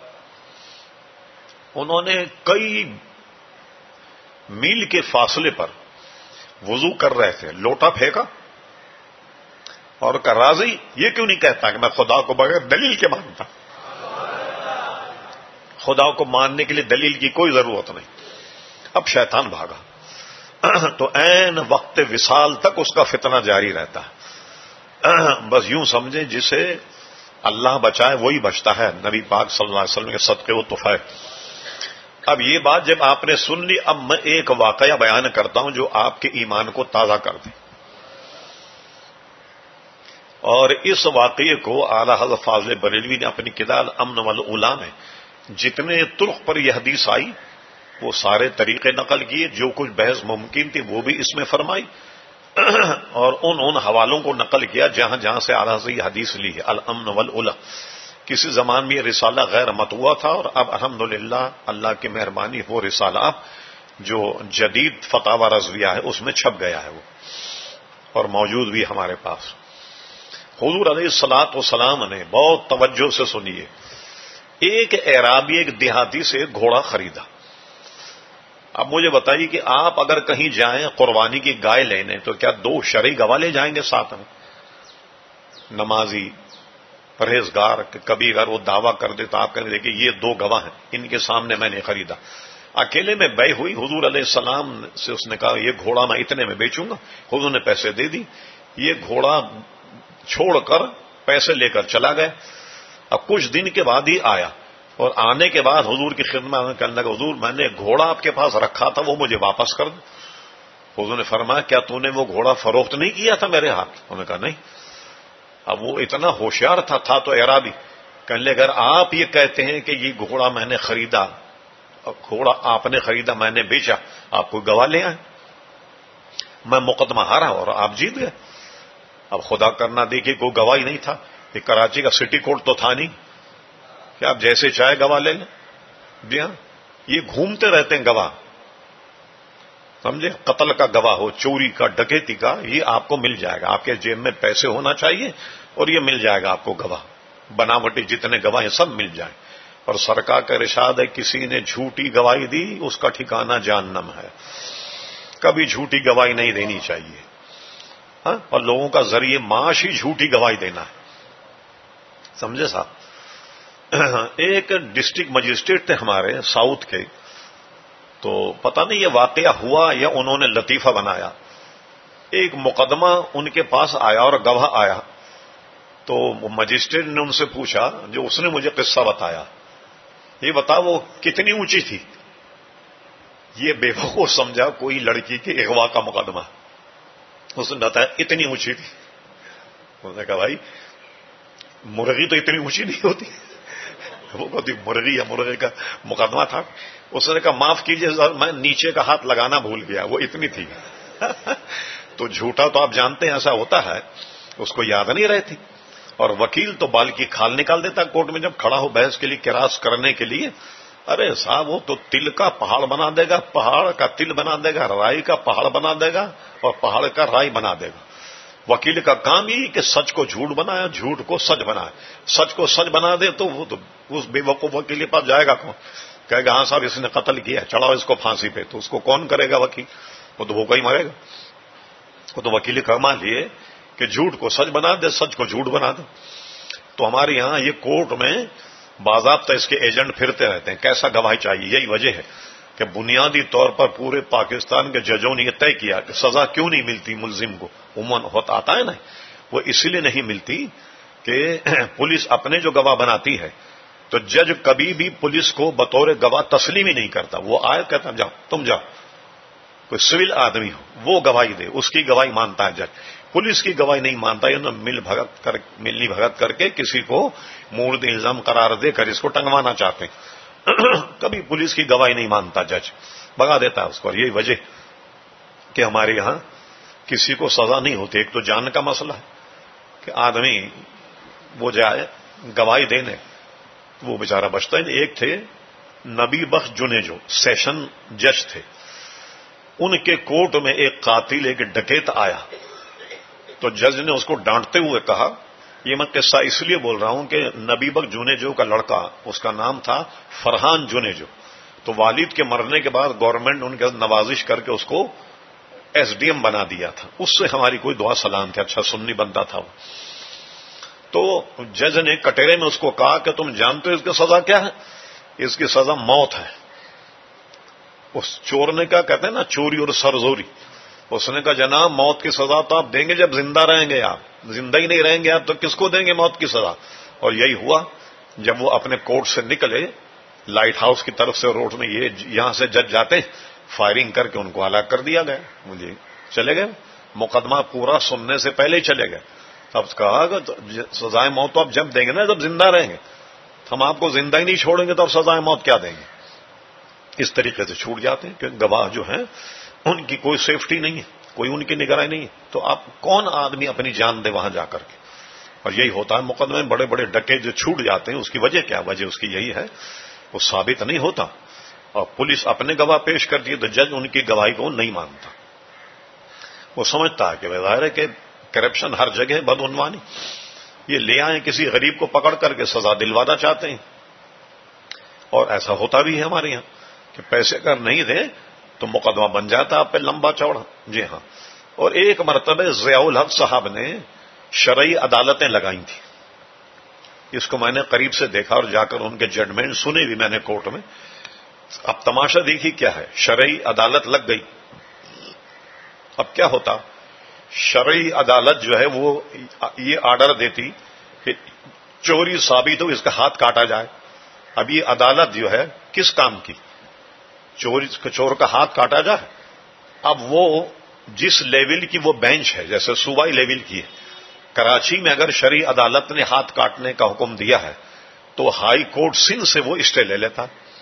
انہوں نے کئی میل کے فاصلے پر وضو کر رہے تھے، لوٹا پھینکا اور کہا راضی یہ کیوں نہیں کہتا کہ میں خدا کو بغیر دلیل کے مانتا؟ خدا کو ماننے کے لیے دلیل کی کوئی ضرورت نہیں. اب شیطان بھاگا تو عین وقت وصال تک اس کا فتنہ جاری رہتا ہے. بس یوں سمجھیں جسے اللہ بچائے وہی بچتا ہے، نبی پاک صلی اللہ علیہ وسلم کے صدقے و تحفے. اب یہ بات جب آپ نے سن لی، اب میں ایک واقعہ بیان کرتا ہوں جو آپ کے ایمان کو تازہ کر دے. اور اس واقعے کو اعلی حضرت فاضل بریلوی نے اپنی کتاب امن والعلا میں جتنے طرق پر یہ حدیث آئی وہ سارے طریقے نقل کیے، جو کچھ بحث ممکن تھی وہ بھی اس میں فرمائی، اور ان حوالوں کو نقل کیا جہاں جہاں سے اعلی حضرت یہ حدیث لی ہے. الامن والعلا کسی زمان میں یہ رسالہ غیر مطبوع تھا، اور اب الحمدللہ اللہ کی مہربانی وہ رسالہ جو جدید فتاوی رضویہ ہے اس میں چھپ گیا ہے وہ، اور موجود بھی ہمارے پاس. حضور علیہ الصلوۃ والسلام نے بہت توجہ سے سنیے، ایک اعرابی ایک دیہاتی سے ایک گھوڑا خریدا. اب مجھے بتائیے کہ آپ اگر کہیں جائیں قربانی کی گائے لینے تو کیا 2 شرعی گواہ لے جائیں گے ساتھ میں؟ نمازی پرہیزگار، کبھی اگر وہ دعویٰ کر دے تو آپ کہیں گے کہ یہ 2 گواہ ہیں، ان کے سامنے میں نے خریدا. اکیلے میں بے ہوئی، حضور علیہ السلام سے اس نے کہا یہ گھوڑا میں اتنے میں بیچوں گا. حضور نے پیسے دے دی، یہ گھوڑا چھوڑ کر پیسے لے کر چلا گیا. اب کچھ دن کے بعد ہی آیا، اور آنے کے بعد حضور کی خدمت میں کہنے لگا حضور میں نے گھوڑا آپ کے پاس رکھا تھا وہ مجھے واپس کر دو. حضور نے فرمایا کیا تو نے وہ گھوڑا فروخت نہیں کیا تھا میرے ہاتھ؟ انہوں نے کہا نہیں. اب وہ اتنا ہوشیار تھا تو اعرابی کہنے لگا اگر آپ یہ کہتے ہیں کہ یہ گھوڑا میں نے خریدا، گھوڑا آپ نے خریدا میں نے بیچا، آپ کوئی گواہ لے آئے. میں مقدمہ ہارا اور آپ جیت گئے. اب خدا کرنا دیکھیے کوئی گواہی نہیں تھا، یہ کراچی کا سٹی کورٹ تو تھا نہیں کہ آپ جیسے چاہے گواہ لے لیں. جی ہاں، یہ گھومتے رہتے ہیں گواہ. سمجھے؟ قتل کا گواہ ہو، چوری کا، ڈکیتی کا، یہ آپ کو مل جائے گا. آپ کے جیب میں پیسے ہونا چاہیے اور یہ مل جائے گا آپ کو گواہ. بناوٹی جتنے گواہ ہیں سب مل جائیں. اور سرکار کا ارشاد ہے کسی نے جھوٹی گواہی دی اس کا ٹھکانہ جہنم ہے. کبھی جھوٹی گواہی نہیں دینی چاہیے. ہاں؟ اور لوگوں کا ذریعے معاش ہی جھوٹی گواہی دینا ہے. سمجھے صاحب؟ ایک ڈسٹرکٹ مجسٹریٹ تھے ہمارے ساؤتھ کے، تو پتہ نہیں یہ واقعہ ہوا یا انہوں نے لطیفہ بنایا. ایک مقدمہ ان کے پاس آیا اور گواہ آیا، تو مجسٹریٹ نے ان سے پوچھا، جو اس نے مجھے قصہ بتایا، یہ بتا وہ کتنی اونچی تھی؟ یہ بے وقوف سمجھا کوئی لڑکی کے اغوا کا مقدمہ. اس نے بتایا اتنی اونچی تھی. انہوں نے کہا بھائی مرغی تو اتنی اونچی نہیں ہوتی. وہ کہتی مرغی یا مرغے کا مقدمہ تھا. اس نے کہا معاف کیجیے میں نیچے کا ہاتھ لگانا بھول گیا، وہ اتنی تھی. تو جھوٹا تو آپ جانتے ہیں ایسا ہوتا ہے، اس کو یاد نہیں رہتی. اور وکیل تو بال کی کھال نکال دیتا کورٹ میں جب کھڑا ہو بحث کے لیے، کراس کرنے کے لیے. ارے صاحب وہ تو تل کا پہاڑ بنا دے گا، پہاڑ کا تل بنا دے گا، رائی کا پہاڑ بنا دے گا اور پہاڑ کا رائی بنا دے گا. وکیل کا کام یہ کہ سچ کو جھوٹ بنایا، جھوٹ کو سچ بنائے. سچ کو سچ بنا دے تو وہ تو اس بے وقوف وکیل کے پاس جائے گا کون؟ کہے گا ہاں صاحب اس نے قتل کیا، چڑھاؤ اس کو پھانسی پہ. تو اس کو کون کرے گا وکیل؟ وہ تو بھوکا ہی مرے گا. وہ تو وکیل کا کمال یہ کہ جھوٹ کو سچ بنا دے، سچ کو جھوٹ بنا دے. تو ہمارے یہاں یہ کورٹ میں باضابطہ اس کے ایجنٹ پھرتے رہتے ہیں کیسا گواہی چاہیے. یہی وجہ ہے کہ بنیادی طور پر پورے پاکستان کے ججوں نے یہ طے کیا کہ سزا کیوں نہیں ملتی ملزم کو. عموماً ہوتا آتا ہے نا، وہ اس لیے نہیں ملتی کہ پولیس اپنے جو گواہ بناتی ہے تو جج کبھی بھی پولیس کو بطور گواہ تسلیم ہی نہیں کرتا. وہ آئے کہتا جاؤ تم جاؤ، کوئی سول آدمی ہو وہ گواہی دے، اس کی گواہی مانتا ہے جج. پولیس کی گواہی نہیں مانتا. یہ ملنی بھگت کر کے کسی کو مورد الزام قرار دے کر اس کو ٹنگوانا چاہتے ہیں. کبھی پولیس کی گواہی نہیں مانتا جج، بھگا دیتا ہے اس کو. اور یہی وجہ کہ ہمارے یہاں کسی کو سزا نہیں ہوتی. ایک تو جان کا مسئلہ ہے کہ آدمی وہ جائے گواہی دینے، وہ بیچارہ بچتا ہے. ایک تھے نبی بخش جنیجو، سیشن جج تھے. ان کے کورٹ میں ایک قاتل، ایک ڈکیت آیا تو جج نے اس کو ڈانٹتے ہوئے کہا، یہ میں قصہ اس لیے بول رہا ہوں کہ نبی بخش جنیجو کا لڑکا، اس کا نام تھا فرحان جنیجو. تو والد کے مرنے کے بعد گورنمنٹ ان کے نوازش کر کے اس کو ایس ڈی ایم بنا دیا تھا. اس سے ہماری کوئی دعا سلام تھی، اچھا سنی بندہ تھا وہ. تو جج نے کٹہرے میں اس کو کہا کہ تم جانتے ہو اس کی سزا کیا ہے؟ اس کی سزا موت ہے. اس چور نے کہا، کہتے ہیں نا چوری اور سرزوری. اس نے کہا جناب موت کی سزا تو آپ دیں گے جب زندہ رہیں گے. آپ زندہ ہی نہیں رہیں گے آپ تو کس کو دیں گے موت کی سزا؟ اور یہی ہوا. جب وہ اپنے کورٹ سے نکلے لائٹ ہاؤس کی طرف سے روڈ میں، یہاں سے جج جاتے فائرنگ کر کے ان کو ہلاک کر دیا گیا. مجھے چلے گئے، مقدمہ پورا سننے سے پہلے ہی چلے گئے. اب کہا کہ سزائے موت تو آپ جب دیں گے نا جب زندہ رہیں گے، ہم آپ کو زندہ ہی نہیں چھوڑیں گے تو اب سزائے موت کیا دیں گے؟ اس طریقے سے چھوٹ جاتے ہیں کہ گواہ جو ہیں ان کی کوئی سیفٹی نہیں ہے، کوئی ان کی نگرانی نہیں ہے. تو آپ کون آدمی اپنی جان دے وہاں جا کر کے؟ اور یہی ہوتا ہے مقدمے میں بڑے بڑے ڈکے جو چھوٹ جاتے ہیں. اس کی وجہ کیا؟ وجہ اس کی یہی ہے وہ ثابت نہیں ہوتا. اور پولیس اپنے گواہ پیش کرتی ہے تو جج ان کی گواہی کو نہیں مانتا. وہ سمجھتا ہے کہ ظاہر ہے کہ کرپشن ہر جگہ، بدعنوانی. یہ لے آئیں کسی غریب کو پکڑ کر کے سزا دلوانا چاہتے ہیں. اور ایسا ہوتا بھی ہے ہمارے یہاں کہ پیسے اگر نہیں دیں تو مقدمہ بن جاتا آپ پہ لمبا چوڑا. جی ہاں. اور ایک مرتبہ ضیاء الحق صاحب نے شرعی عدالتیں لگائی تھیں. اس کو میں نے قریب سے دیکھا اور جا کر ان کے ججمنٹ سنے بھی میں نے کورٹ میں. اب تماشا دیکھی کیا ہے، شرعی عدالت لگ گئی. اب کیا ہوتا، شرعی عدالت جو ہے وہ یہ آرڈر دیتی کہ چوری ثابت ہو اس کا ہاتھ کاٹا جائے. اب یہ عدالت جو ہے کس کام کی؟ چور کا ہاتھ کاٹا جائے. اب وہ جس لیول کی وہ بینچ ہے، جیسے صوبائی لیول کی ہے، کراچی میں اگر شرعی عدالت نے ہاتھ کاٹنے کا حکم دیا ہے تو ہائی کورٹ سندھ سے وہ اسٹے لے لیتا.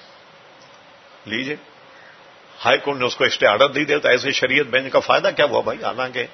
لیجئے، ہائی کورٹ نے اس کو اسٹے آرڈر دے دیا. تو ایسے شریعت بینچ کا فائدہ کیا ہوا بھائی؟ حالانکہ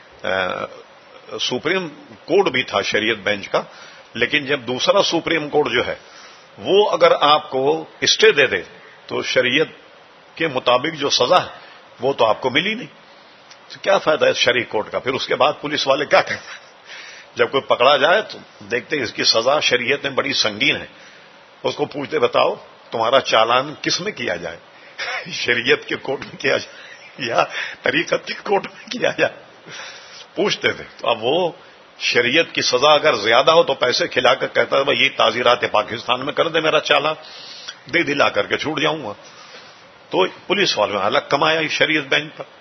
سپریم کورٹ بھی تھا شریعت بینچ کا، لیکن جب دوسرا سپریم کورٹ جو ہے وہ اگر آپ کو اسٹے دے دے تو شریعت کے مطابق جو سزا ہے وہ تو آپ کو ملی نہیں، تو کیا فائدہ ہے شرعی کورٹ کا؟ پھر اس کے بعد پولیس والے کیا کہتے ہیں؟ جب کوئی پکڑا جائے تو دیکھتے اس کی سزا شریعت میں بڑی سنگین ہے، اس کو پوچھتے بتاؤ تمہارا چالان کس میں کیا جائے، شریعت کے کورٹ میں کیا جائے یا طریقت کے کورٹ میں کیا جائے، پوچھتے تھے۔ تو اب وہ شریعت کی سزا اگر زیادہ ہو تو پیسے کھلا کر کہتا ہے بھائی یہ تعزیرات پاکستان میں کر دے، میرا چالان دے دلا کر کے چھوٹ جاؤں گا۔ تو پولیس والوں نے الگ کمایا شریعت بینچ پر۔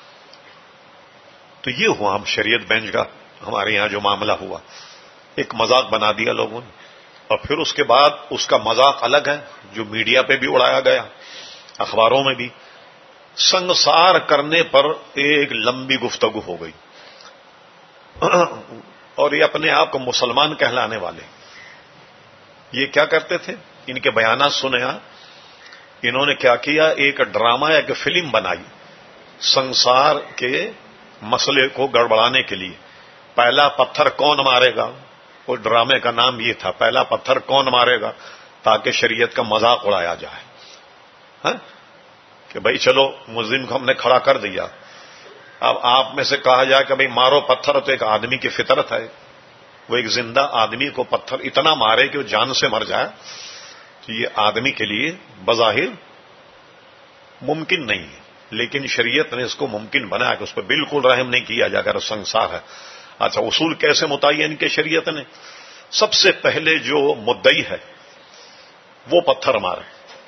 تو یہ ہوا ہم شریعت بینچ کا ہمارے یہاں جو معاملہ ہوا، ایک مذاق بنا دیا لوگوں نے، اور پھر اس کے بعد اس کا مذاق الگ ہے جو میڈیا پہ بھی اڑایا گیا، اخباروں میں بھی۔ سنگسار کرنے پر ایک لمبی گفتگو ہو گئی، اور یہ اپنے آپ کو مسلمان کہلانے والے یہ کیا کرتے تھے، ان کے بیانات سنے آپ۔ انہوں نے کیا کیا، ایک ڈرامہ یا ایک فلم بنائی سنسار کے مسئلے کو گڑبڑانے کے لیے۔ پہلا پتھر کون مارے گا، وہ ڈرامے کا نام یہ تھا، پہلا پتھر کون مارے گا، تاکہ شریعت کا مذاق اڑایا جائے، ہاں کہ بھائی چلو ملزم کو ہم نے کھڑا کر دیا، اب آپ میں سے کہا جائے کہ بھئی مارو پتھر، تو ایک آدمی کی فطرت ہے، وہ ایک زندہ آدمی کو پتھر اتنا مارے کہ وہ جان سے مر جائے، تو یہ آدمی کے لیے بظاہر ممکن نہیں ہے، لیکن شریعت نے اس کو ممکن بنایا کہ اس پہ بالکل رحم نہیں کیا جائے اگر سنسار ہے۔ اچھا، اصول کیسے متعین کہ شریعت نے؟ سب سے پہلے جو مدعی ہے وہ پتھر مارے،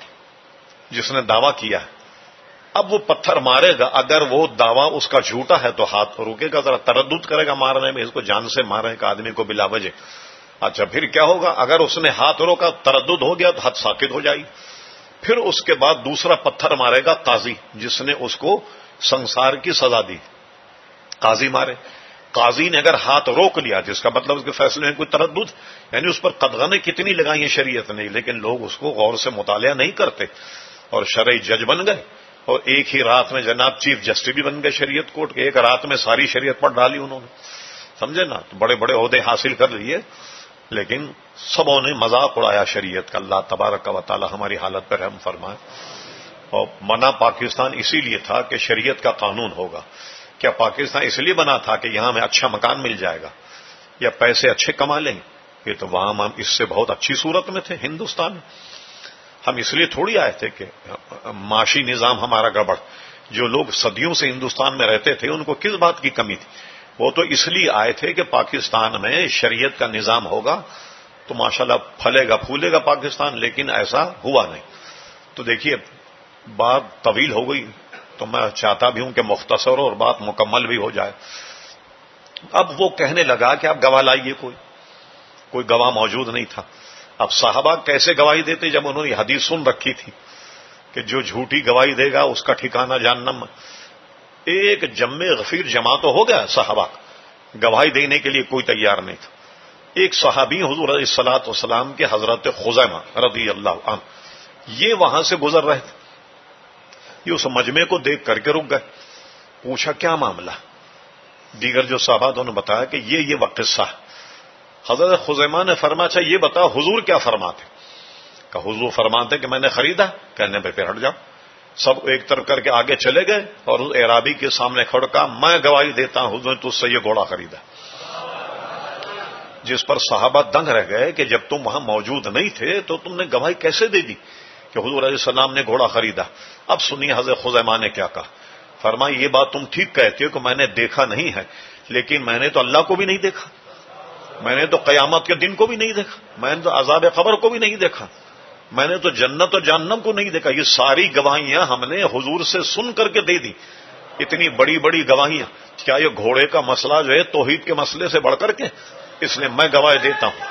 جس نے دعویٰ کیا ہے۔ اب وہ پتھر مارے گا، اگر وہ دعویٰ اس کا جھوٹا ہے تو ہاتھ روکے گا، ذرا تردد کرے گا مارنے میں، اس کو جان سے مارے ایک آدمی کو بلا وجہ۔ اچھا، پھر کیا ہوگا، اگر اس نے ہاتھ روکا، تردد ہو گیا تو حد ساقط ہو جائے گی۔ پھر اس کے بعد دوسرا پتھر مارے گا قاضی، جس نے اس کو سنسار کی سزا دی، قاضی مارے۔ قاضی نے اگر ہاتھ روک لیا، جس کا مطلب اس کے فیصلے میں کوئی تردد، یعنی اس پر قدغنیں کتنی لگائی ہیں شریعت نے، لیکن لوگ اس کو غور سے مطالعہ نہیں کرتے اور شرعی جج بن گئے، اور ایک ہی رات میں جناب چیف جسٹس بھی بن گئے شریعت کورٹ کے، ایک رات میں ساری شریعت پڑھ ڈالی انہوں نے، سمجھے نا، تو بڑے بڑے عہدے حاصل کر لیے، لیکن سبوں نے مذاق اڑایا شریعت کا۔ اللہ تبارک و تعالی ہماری حالت پر رحم فرمائے۔ اور منع پاکستان اسی لیے تھا کہ شریعت کا قانون ہوگا۔ کیا پاکستان اس لیے بنا تھا کہ یہاں ہمیں اچھا مکان مل جائے گا یا پیسے اچھے کما لیں گے؟ یہ تو وہاں ہم اس سے بہت اچھی صورت میں تھے ہندوستان میں۔ ہم اس لیے تھوڑی آئے تھے کہ معاشی نظام ہمارا گڑبڑ، جو لوگ صدیوں سے ہندوستان میں رہتے تھے ان کو کس بات کی کمی تھی؟ وہ تو اس لیے آئے تھے کہ پاکستان میں شریعت کا نظام ہوگا تو ماشاءاللہ پھلے گا پھولے گا پاکستان، لیکن ایسا ہوا نہیں۔ تو دیکھیے بات طویل ہو گئی، تو میں چاہتا بھی ہوں کہ مختصر اور بات مکمل بھی ہو جائے۔ اب وہ کہنے لگا کہ آپ گواہ لائیے، کوئی گواہ موجود نہیں تھا۔ اب صحابہ کیسے گواہی دیتے جب انہوں نے حدیث سن رکھی تھی کہ جو جھوٹی گواہی دے گا اس کا ٹھکانہ جہنم۔ ایک جمع غفیر جمع تو ہو گیا صحابہ، گواہی دینے کے لیے کوئی تیار نہیں تھا۔ ایک صحابی حضور علیہ الصلوۃ والسلام کے حضرت خزیمہ رضی اللہ عنہ، یہ وہاں سے گزر رہے تھے، یہ اس مجمع کو دیکھ کر کے رک گئے، پوچھا کیا معاملہ؟ دیگر جو صحابہ نے بتایا کہ یہ قصہ ہے۔ حضرت خزیمہ نے فرمایا اچھا یہ بتا حضور کیا فرماتے؟ کہ حضور فرماتے کہ میں نے خریدا، کہنے پہ پھر ہٹ جاؤ۔ سب ایک طرف کر کے آگے چلے گئے اور اس اعرابی کے سامنے کھڑا کہا میں گواہی دیتا ہوں حضور نے تجھ سے یہ گھوڑا خریدا، جس پر صحابہ دنگ رہ گئے کہ جب تم وہاں موجود نہیں تھے تو تم نے گواہی کیسے دے دی کہ حضور علیہ السلام نے گھوڑا خریدا؟ اب سنیے حضرت خزیمہ نے کیا کہا۔ فرمایا یہ بات تم ٹھیک کہتے ہو کہ میں نے دیکھا نہیں ہے، لیکن میں نے تو اللہ کو بھی نہیں دیکھا، میں نے تو قیامت کے دن کو بھی نہیں دیکھا، میں نے تو عذاب قبر کو بھی نہیں دیکھا، میں نے تو جنت اور جہنم کو نہیں دیکھا۔ یہ ساری گواہیاں ہم نے حضور سے سن کر کے دے دی، اتنی بڑی بڑی گواہیاں۔ کیا یہ گھوڑے کا مسئلہ جو ہے توحید کے مسئلے سے بڑھ کر کے؟ اس لیے میں گواہی دیتا ہوں،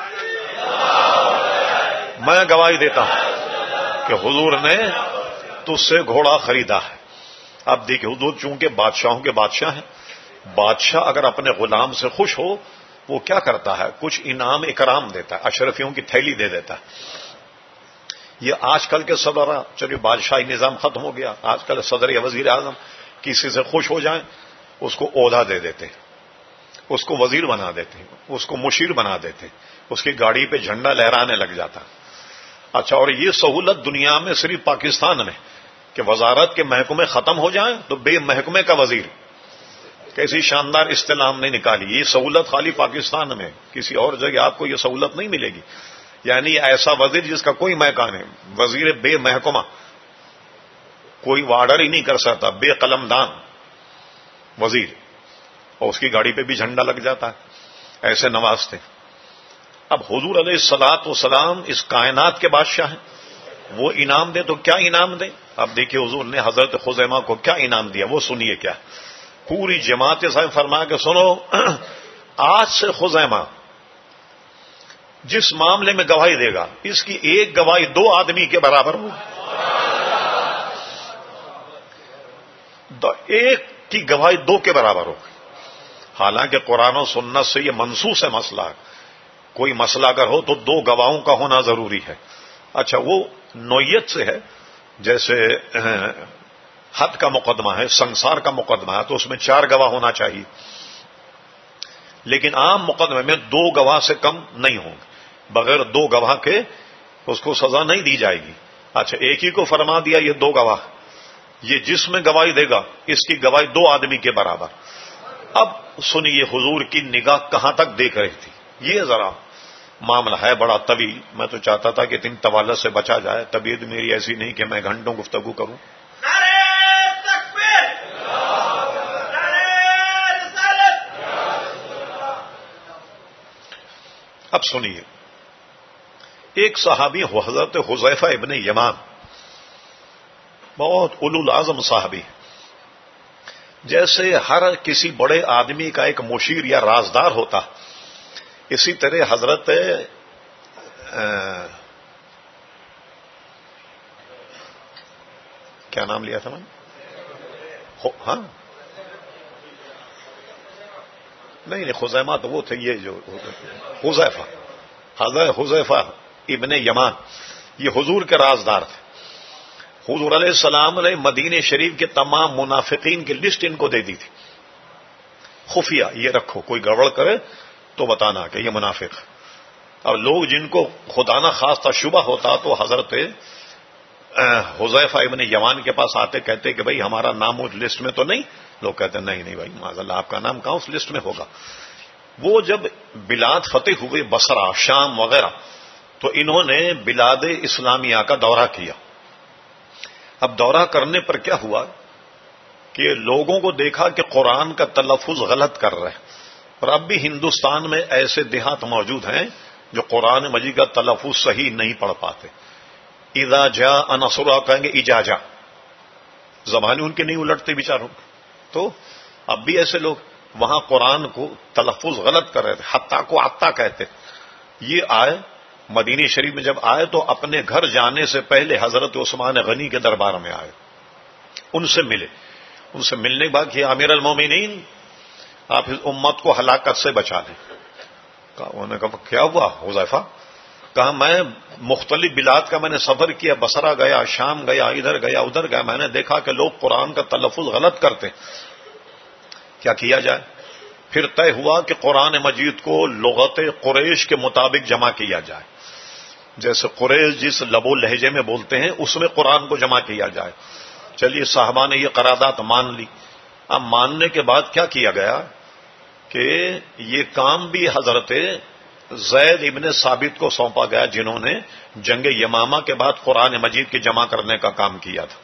میں گواہی دیتا ہوں کہ حضور نے تجھ سے گھوڑا خریدا ہے۔ اب دیکھیں حضور چونکہ بادشاہوں کے بادشاہ ہیں، بادشاہ اگر اپنے غلام سے خوش ہو وہ کیا کرتا ہے؟ کچھ انعام اکرام دیتا ہے، اشرفیوں کی تھیلی دے دیتا ہے۔ یہ آج کل کے صدر، چلیے بادشاہی نظام ختم ہو گیا، آج کل صدر یا وزیر اعظم کسی سے خوش ہو جائیں اس کو عہدہ دے دیتے، اس کو وزیر بنا دیتے، اس کو مشیر بنا دیتے، اس کی گاڑی پہ جھنڈا لہرانے لگ جاتا۔ اچھا، اور یہ سہولت دنیا میں صرف پاکستان میں، کہ وزارت کے محکمے ختم ہو جائیں تو بے محکمے کا وزیر. کیسی شاندار اصطلاح نے نکالی. یہ سہولت خالی پاکستان میں، کسی اور جگہ آپ کو یہ سہولت نہیں ملے گی. یعنی ایسا وزیر جس کا کوئی محکمہ نہیں، وزیر بے محکمہ، کوئی وارڈر ہی نہیں کر سکتا، بے قلمدان وزیر، اور اس کی گاڑی پہ بھی جھنڈا لگ جاتا ہے. ایسے نواز تھے. اب حضور علیہ الصلوۃ والسلام اس کائنات کے بادشاہ ہیں، وہ انعام دے تو کیا انعام دے. اب دیکھیے حضور نے حضرت خزیمہ کو کیا انعام دیا، وہ سنیے. کیا پوری جماعت صاحب فرمایا کہ سنو، آج سے خزیمہ جس معاملے میں گواہی دے گا، اس کی ایک گواہی 2 آدمی کے برابر ہو. ایک کی گواہی 2 کے برابر ہو. حالانکہ قرآن و سنت سے یہ منسوخ ہے مسئلہ. کوئی مسئلہ اگر ہو تو 2 گواہوں کا ہونا ضروری ہے. اچھا وہ نوعیت سے ہے، جیسے حد کا مقدمہ ہے، سنسار کا مقدمہ ہے، تو اس میں 4 گواہ ہونا چاہیے. لیکن عام مقدمے میں 2 گواہ سے کم نہیں ہوں گے. بغیر 2 گواہ کے اس کو سزا نہیں دی جائے گی. اچھا ایک ہی کو فرما دیا یہ 2 گواہ، یہ جس میں گواہی دے گا اس کی گواہی 2 آدمی کے برابر. اب سنیے حضور کی نگاہ کہاں تک دیکھ رہی تھی. یہ ذرا معاملہ ہے بڑا طویل. میں تو چاہتا تھا کہ 3 طوالت سے بچا جائے. طبیعت میری ایسی نہیں کہ میں گھنٹوں گفتگو کروں. اب سنیے، ایک صحابی حضرت حذیفہ ابن یمان، بہت اولو العزم صحابی. جیسے ہر کسی بڑے آدمی کا ایک مشیر یا رازدار ہوتا، اسی طرح حضرت کیا نام لیا تھا میں؟ ہاں نہیں خزیمہ تو وہ تھے، یہ جو حذیفہ، حضرت حذیفہ ابن یمان، یہ حضور کے رازدار تھے. حضور علیہ السلام نے مدینہ شریف کے تمام منافقین کی لسٹ ان کو دے دی تھی خفیہ. یہ رکھو، کوئی گڑبڑ کرے تو بتانا کہ یہ منافق ہے. اور لوگ جن کو خدا نہ خواستہ شبہ ہوتا تو حضرت حذیفہ ابن یمان کے پاس آتے، کہتے کہ بھئی ہمارا نام اس لسٹ میں تو نہیں. لوگ کہتے نہیں نہیں بھائی معاذ اللہ آپ کا نام کہاں اس لسٹ میں ہوگا. وہ جب بلاد فتح ہوئے، بصرہ، شام وغیرہ، تو انہوں نے بلاد اسلامیہ کا دورہ کیا. اب دورہ کرنے پر کیا ہوا کہ لوگوں کو دیکھا کہ قرآن کا تلفظ غلط کر رہے ہیں. اور اب بھی ہندوستان میں ایسے دیہات موجود ہیں جو قرآن مجید کا تلفظ صحیح نہیں پڑھ پاتے. اذا جاء نصر اللہ کہیں گے اجاجا، زبانیں ان کے نہیں الٹتے بیچاروں. تو اب بھی ایسے لوگ وہاں قرآن کو تلفظ غلط کر رہے تھے، حتیٰ کو عطا کہتے. یہ آئے مدینہ شریف میں، جب آئے تو اپنے گھر جانے سے پہلے حضرت عثمان غنی کے دربار میں آئے، ان سے ملے. ان سے ملنے کے بعد کہ امیر المومنین آپ اس امت کو ہلاکت سے بچا دیں. انہوں نے کہا کیا ہوا حذیفہ؟ کہا میں مختلف بلاد کا میں نے سفر کیا، بصرہ گیا، شام گیا، ادھر گیا ادھر گیا، میں نے دیکھا کہ لوگ قرآن کا تلفظ غلط کرتے. کیا کیا جائے؟ پھر طے ہوا کہ قرآن مجید کو لغت قریش کے مطابق جمع کیا جائے. جیسے قریش جس لب و لہجے میں بولتے ہیں اس میں قرآن کو جمع کیا جائے. چلیے صحابہ نے یہ قرارداد مان لی. اب ماننے کے بعد کیا کیا گیا کہ یہ کام بھی حضرت زید ابن ثابت کو سونپا گیا، جنہوں نے جنگ یمامہ کے بعد قرآن مجید کی جمع کرنے کا کام کیا تھا.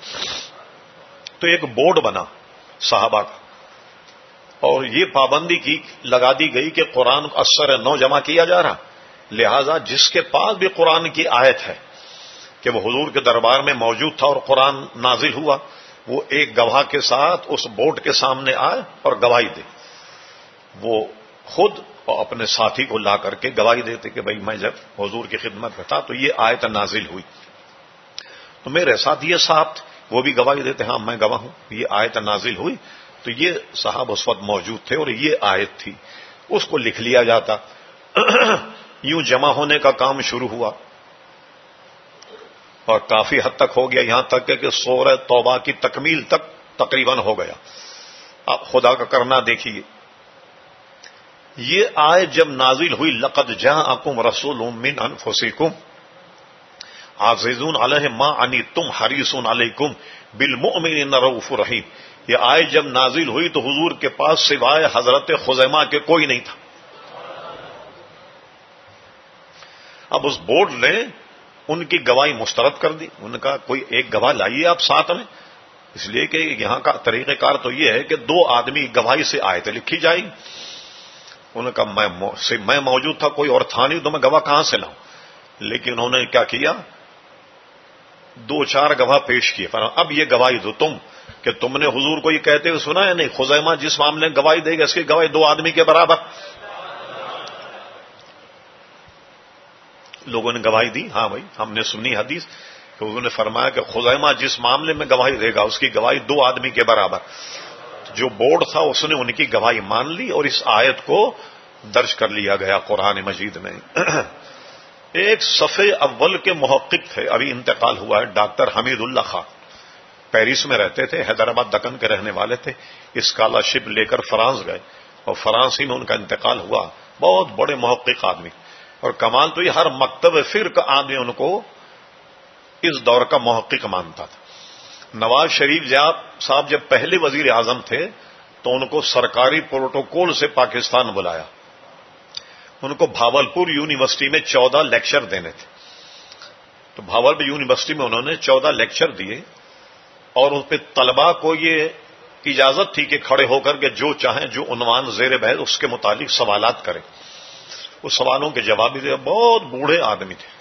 تو ایک بورڈ بنا صحابہ کا، اور یہ پابندی لگا دی گئی کہ قرآن اثر نو جمع کیا جا رہا. لہذا جس کے پاس بھی قرآن کی آیت ہے کہ وہ حضور کے دربار میں موجود تھا اور قرآن نازل ہوا، وہ ایک گواہ کے ساتھ اس بورڈ کے سامنے آئے اور گواہی دے. وہ خود اور اپنے ساتھی کو لا کر کے گواہی دیتے کہ بھئی میں جب حضور کی خدمت میں تھا تو یہ آیت نازل ہوئی. تو میرے ساتھ یہ صاحب تھے، وہ بھی گواہی دیتے ہاں میں گواہ ہوں، یہ آیت نازل ہوئی. تو یہ صاحب اس وقت موجود تھے اور یہ آیت تھی. اس کو لکھ لیا جاتا. یوں جمع ہونے کا کام شروع ہوا اور کافی حد تک ہو گیا، یہاں تک کہ سورہ توبہ کی تکمیل تک تقریباً ہو گیا. آپ خدا کا کرنا دیکھیے. یہ آیت جب نازل ہوئی لقد جاءکم رسول من انفسکم، عزیزون علیہ ما عنتم حریص علیکم بالمؤمنین رؤوف رحیم. یہ آیت جب نازل ہوئی تو حضور کے پاس سوائے حضرت خزیمہ کے کوئی نہیں تھا. اب اس بورڈ نے ان کی گواہی مسترد کر دی. انہوں نے کہا کوئی ایک گواہ لائیے آپ ساتھ میں، اس لیے کہ یہاں کا طریقہ کار تو یہ ہے کہ 2 آدمی گواہی سے آیتیں لکھی جائیں. انہوں نے کہا میں موجود تھا، کوئی اور تھا نہیں، تو میں گواہ کہاں سے لاؤں. لیکن انہوں نے کیا کیا، 2-4 گواہ پیش کیے. اب یہ گواہی دو تم کہ تم نے حضور کو یہ کہتے ہوئے سنا ہے نہیں، خزیمہ جس معاملے میں گواہی دے گا اس کی گواہی 2 آدمی کے برابر. لوگوں نے گواہی دی، ہاں بھائی ہم نے سنی حدیث کہ حضور نے فرمایا کہ خزیمہ جس معاملے میں گواہی دے گا اس کی گواہی 2 آدمی کے برابر. جو بورڈ تھا اس نے ان کی گواہی مان لی اور اس آیت کو درج کر لیا گیا قرآن مجید میں. ایک صفحے اول کے محقق تھے، ابھی انتقال ہوا ہے، ڈاکٹر حمید اللہ خان. پیرس میں رہتے تھے، حیدرآباد دکن کے رہنے والے تھے. اسکالرشپ لے کر فرانس گئے اور فرانس ہی میں ان کا انتقال ہوا. بہت بڑے محقق آدمی، اور کمال تو یہ ہر مکتب فرق آدمی ان کو اس دور کا محقق مانتا تھا. نواز شریف صاحب جب پہلے وزیر اعظم تھے تو ان کو سرکاری پروٹوکول سے پاکستان بلایا. ان کو بھاولپور یونیورسٹی میں 14 لیکچر دینے تھے. تو بھاولپور یونیورسٹی میں انہوں نے 14 لیکچر دیے اور اس پہ طلباء کو یہ اجازت تھی کہ کھڑے ہو کر کے جو چاہیں، جو عنوان زیر بحث اس کے متعلق سوالات کریں. اس سوالوں کے جواب بھی دے. بہت بوڑھے آدمی تھے،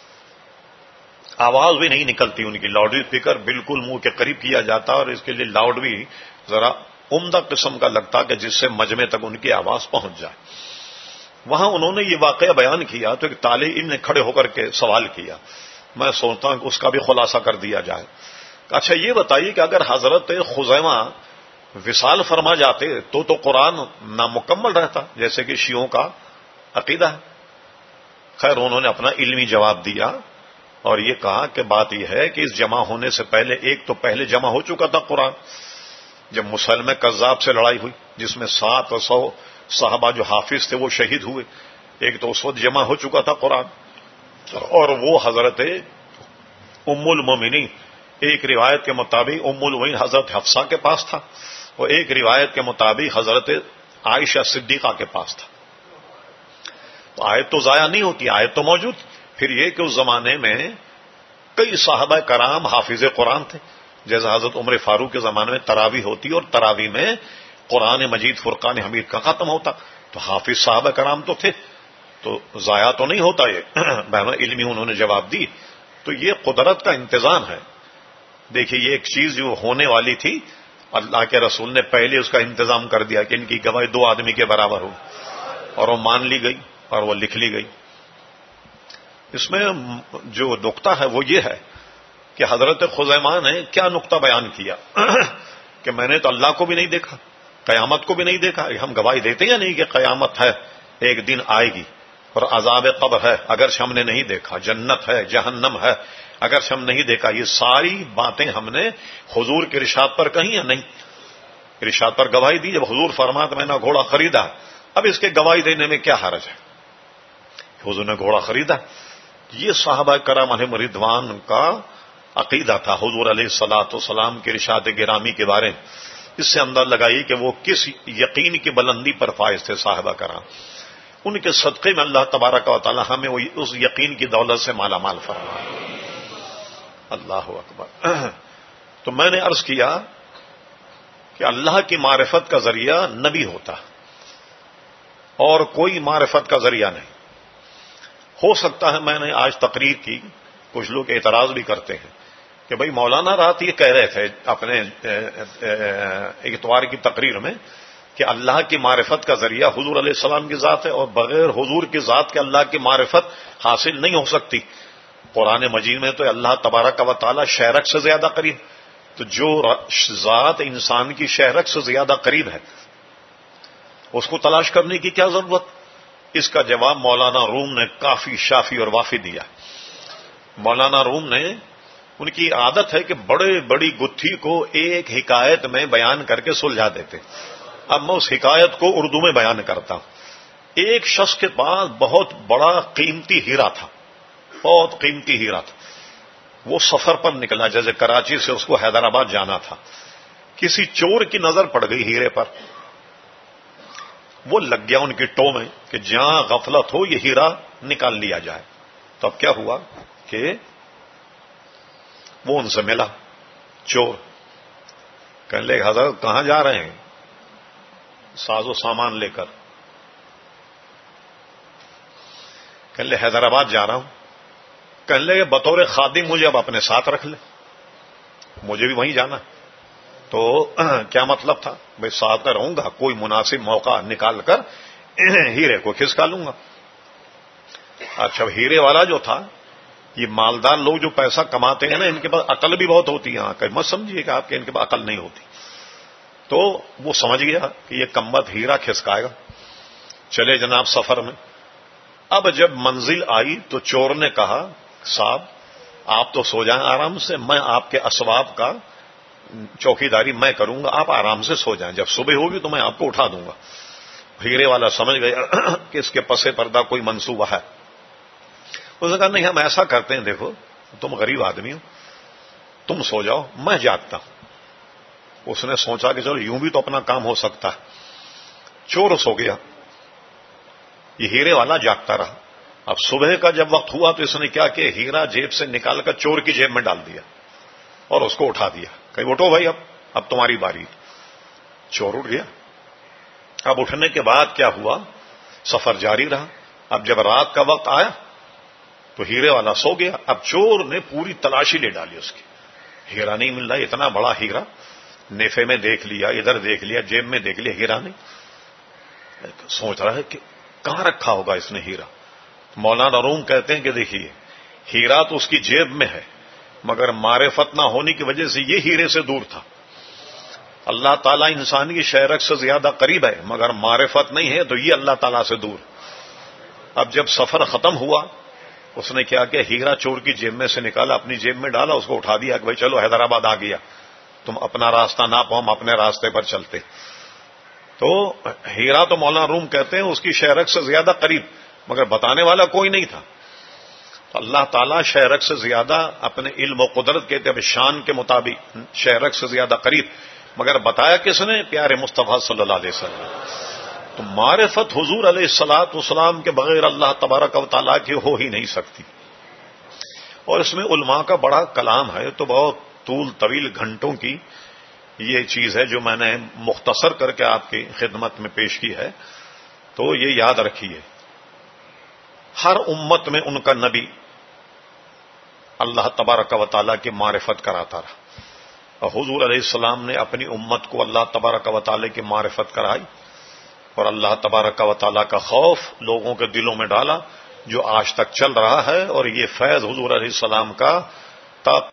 آواز بھی نہیں نکلتی ان کی، لاؤڈ اسپیکر بالکل منہ کے قریب کیا جاتا اور اس کے لیے لاؤڈ بھی ذرا عمدہ قسم کا لگتا کہ جس سے مجمع تک ان کی آواز پہنچ جائے. وہاں انہوں نے یہ واقعہ بیان کیا تو ایک طالب علم نے کھڑے ہو کر کے سوال کیا. میں سوچتا ہوں کہ اس کا بھی خلاصہ کر دیا جائے. اچھا یہ بتائیے کہ اگر حضرت خزیمہ وصال فرما جاتے تو قرآن نامکمل رہتا جیسے کہ شیعوں کا عقیدہ ہے. خیر انہوں نے اپنا علمی جواب دیا اور یہ کہا کہ بات یہ ہے کہ اس جمع ہونے سے پہلے ایک تو پہلے جمع ہو چکا تھا قرآن، جب مسلم کذاب سے لڑائی ہوئی جس میں 700 صحابہ جو حافظ تھے وہ شہید ہوئے. ایک تو اس وقت جمع ہو چکا تھا قرآن، اور وہ حضرت ام المومنین ایک روایت کے مطابق ام المومنین حضرت حفصہ کے پاس تھا اور ایک روایت کے مطابق حضرت عائشہ صدیقہ کے پاس تھا. تو آیت تو ضائع نہیں ہوتی، آیت تو موجود. پھر یہ کہ اس زمانے میں کئی صحابہ کرام حافظ قرآن تھے، جیسے حضرت عمر فاروق کے زمانے میں تراویح ہوتی اور تراویح میں قرآن مجید فرقان حمید کا ختم ہوتا. تو حافظ صحابہ کرام تو تھے، تو ضائع تو نہیں ہوتا. یہ بہن علمی انہوں نے جواب دی. تو یہ قدرت کا انتظام ہے. دیکھیے یہ ایک چیز جو ہونے والی تھی اللہ کے رسول نے پہلے اس کا انتظام کر دیا کہ ان کی گواہی 2 آدمی کے برابر ہو، اور وہ مان لی گئی اور وہ لکھ لی گئی. اس میں جو نقطہ ہے وہ یہ ہے کہ حضرت خزیمہ نے کیا نقطہ بیان کیا کہ میں نے تو اللہ کو بھی نہیں دیکھا، قیامت کو بھی نہیں دیکھا. ہم گواہی دیتے یا نہیں کہ قیامت ہے، ایک دن آئے گی اور عذاب قبر ہے اگرچہ ہم نے نہیں دیکھا، جنت ہے، جہنم ہے اگرچہ ہم نہیں دیکھا. یہ ساری باتیں ہم نے حضور کے ارشاد پر کہیں یا نہیں؟ ارشاد پر گواہی دی. جب حضور فرمایا میں نے گھوڑا خریدا، اب اس کے گواہی دینے میں کیا حرج ہے؟ حضور نے گھوڑا خریدا. یہ صحابہ کرام علیہم رضوان کا عقیدہ تھا حضور علیہ الصلوۃ والسلام کے ارشاد گرامی کے بارے میں. اس سے اندازہ لگائیے کہ وہ کس یقین کی بلندی پر فائز تھے صحابہ کرام. ان کے صدقے میں اللہ تبارک و تعالی ہمیں اس یقین کی دولت سے مالا مال فرمائے. اللہ اکبر. تو میں نے عرض کیا کہ اللہ کی معرفت کا ذریعہ نبی ہوتا اور کوئی معرفت کا ذریعہ نہیں. ہو سکتا ہے میں نے آج تقریر کی، کچھ لوگ اعتراض بھی کرتے ہیں کہ بھئی مولانا رات یہ کہہ رہے تھے اپنے اتوار کی تقریر میں کہ اللہ کی معرفت کا ذریعہ حضور علیہ السلام کی ذات ہے اور بغیر حضور کی ذات کے اللہ کی معرفت حاصل نہیں ہو سکتی. قرآن مجید میں تو اللہ تبارک و تعالی شہرک سے زیادہ قریب، تو جو ذات انسان کی شہرک سے زیادہ قریب ہے اس کو تلاش کرنے کی کیا ضرورت؟ اس کا جواب مولانا روم نے کافی شافی اور وافی دیا. مولانا روم نے، ان کی عادت ہے کہ بڑی گتھی کو ایک حکایت میں بیان کر کے سلجھا دیتے. اب میں اس حکایت کو اردو میں بیان کرتا ہوں. ایک شخص کے پاس بہت بڑا قیمتی ہیرا تھا، بہت قیمتی ہیرا تھا. وہ سفر پر نکلا، جیسے کراچی سے اس کو حیدرآباد جانا تھا، کسی چور کی نظر پڑ گئی ہیرے پر، وہ لگ گیا ان کی ٹو میں کہ جہاں غفلت ہو یہ ہیرا نکال لیا جائے۔ تو اب کیا ہوا کہ وہ ان سے ملا چور، کہنے لگے حضرت کہاں جا رہے ہیں؟ ساز و سامان لے کر۔ کہنے لگے حیدرآباد جا رہا ہوں۔ کہنے لگے بطور خادم مجھے اب اپنے ساتھ رکھ لے، مجھے بھی وہیں جانا۔ تو کیا مطلب تھا؟ میں ساتھ میں رہوں گا، کوئی مناسب موقع نکال کر ہیرے کو کھسکا لوں گا۔ اچھا ہیرے والا جو تھا، یہ مالدار لوگ جو پیسہ کماتے ہیں نا، ان کے پاس عقل بھی بہت ہوتی ہے، کہ مت سمجھیے کہ آپ کے ان کے پاس عقل نہیں ہوتی۔ تو وہ سمجھ گیا کہ یہ کمبخت ہیرا کھسکائے گا، چلے جناب سفر میں۔ اب جب منزل آئی تو چور نے کہا صاحب آپ تو سو جائیں آرام سے، میں آپ کے اسباب کا چوکیداری میں کروں گا، آپ آرام سے سو جائیں، جب صبح ہوگی تو میں آپ کو اٹھا دوں گا۔ ہیرے والا سمجھ گیا کہ اس کے پس پردہ کوئی منصوبہ ہے۔ اس نے کہا نہیں ہم ایسا کرتے ہیں، دیکھو تم غریب آدمی ہو، تم سو جاؤ میں جاگتا ہوں۔ اس نے سوچا کہ چلو یوں بھی تو اپنا کام ہو سکتا ہے۔ چور سو گیا، یہ ہیرے والا جاگتا رہا۔ اب صبح کا جب وقت ہوا تو اس نے کیا کہ ہیرا جیب سے نکال کر چور کی جیب میں ڈال دیا اور اس کو اٹھا دیا، کہ اٹھو بھائی اب تمہاری باری۔ چور اٹھ گیا۔ اب اٹھنے کے بعد کیا ہوا، سفر جاری رہا۔ اب جب رات کا وقت آیا تو ہیرے والا سو گیا۔ اب چور نے پوری تلاشی لے ڈالی اس کی، ہیرا نہیں مل رہا، اتنا بڑا ہیرا، نیفے میں دیکھ لیا، ادھر دیکھ لیا، جیب میں دیکھ لیا، ہیرا نہیں۔ سوچ رہا ہے کہ کہاں رکھا ہوگا اس نے ہیرا۔ مولانا روم کہتے ہیں کہ دیکھیے ہیرا تو اس کی جیب میں ہے، مگر معرفت نہ ہونے کی وجہ سے یہ ہیرے سے دور تھا۔ اللہ تعالیٰ انسان کی شہرت سے زیادہ قریب ہے، مگر معرفت نہیں ہے تو یہ اللہ تعالیٰ سے دور۔ اب جب سفر ختم ہوا اس نے کیا کہ ہیرا چور کی جیب میں سے نکالا، اپنی جیب میں ڈالا، اس کو اٹھا دیا کہ بھائی چلو حیدرآباد آ گیا، تم اپنا راستہ نہ پاؤ، ہم اپنے راستے پر چلتے۔ تو ہیرا تو مولانا روم کہتے ہیں اس کی شہرت سے زیادہ قریب، مگر بتانے والا کوئی نہیں تھا۔ اللہ تعالیٰ شہرت سے زیادہ اپنے علم و قدرت کے طب شان کے مطابق شہرت سے زیادہ قریب، مگر بتایا کس نے؟ پیارے مصطفیٰ صلی اللہ علیہ وسلم۔ تو معرفت حضور علیہ الصلوۃ والسلام کے بغیر اللہ تبارک و تعالیٰ کی ہو ہی نہیں سکتی۔ اور اس میں علماء کا بڑا کلام ہے، تو بہت طول طویل گھنٹوں کی یہ چیز ہے جو میں نے مختصر کر کے آپ کی خدمت میں پیش کی ہے۔ تو یہ یاد رکھیے ہر امت میں ان کا نبی اللہ تبارک و تعالیٰ کی معرفت کراتا رہا، اور حضور علیہ السلام نے اپنی امت کو اللہ تبارک و تعالیٰ کی معرفت کرائی، اور اللہ تبارک و تعالیٰ کا خوف لوگوں کے دلوں میں ڈالا، جو آج تک چل رہا ہے۔ اور یہ فیض حضور علیہ السلام کا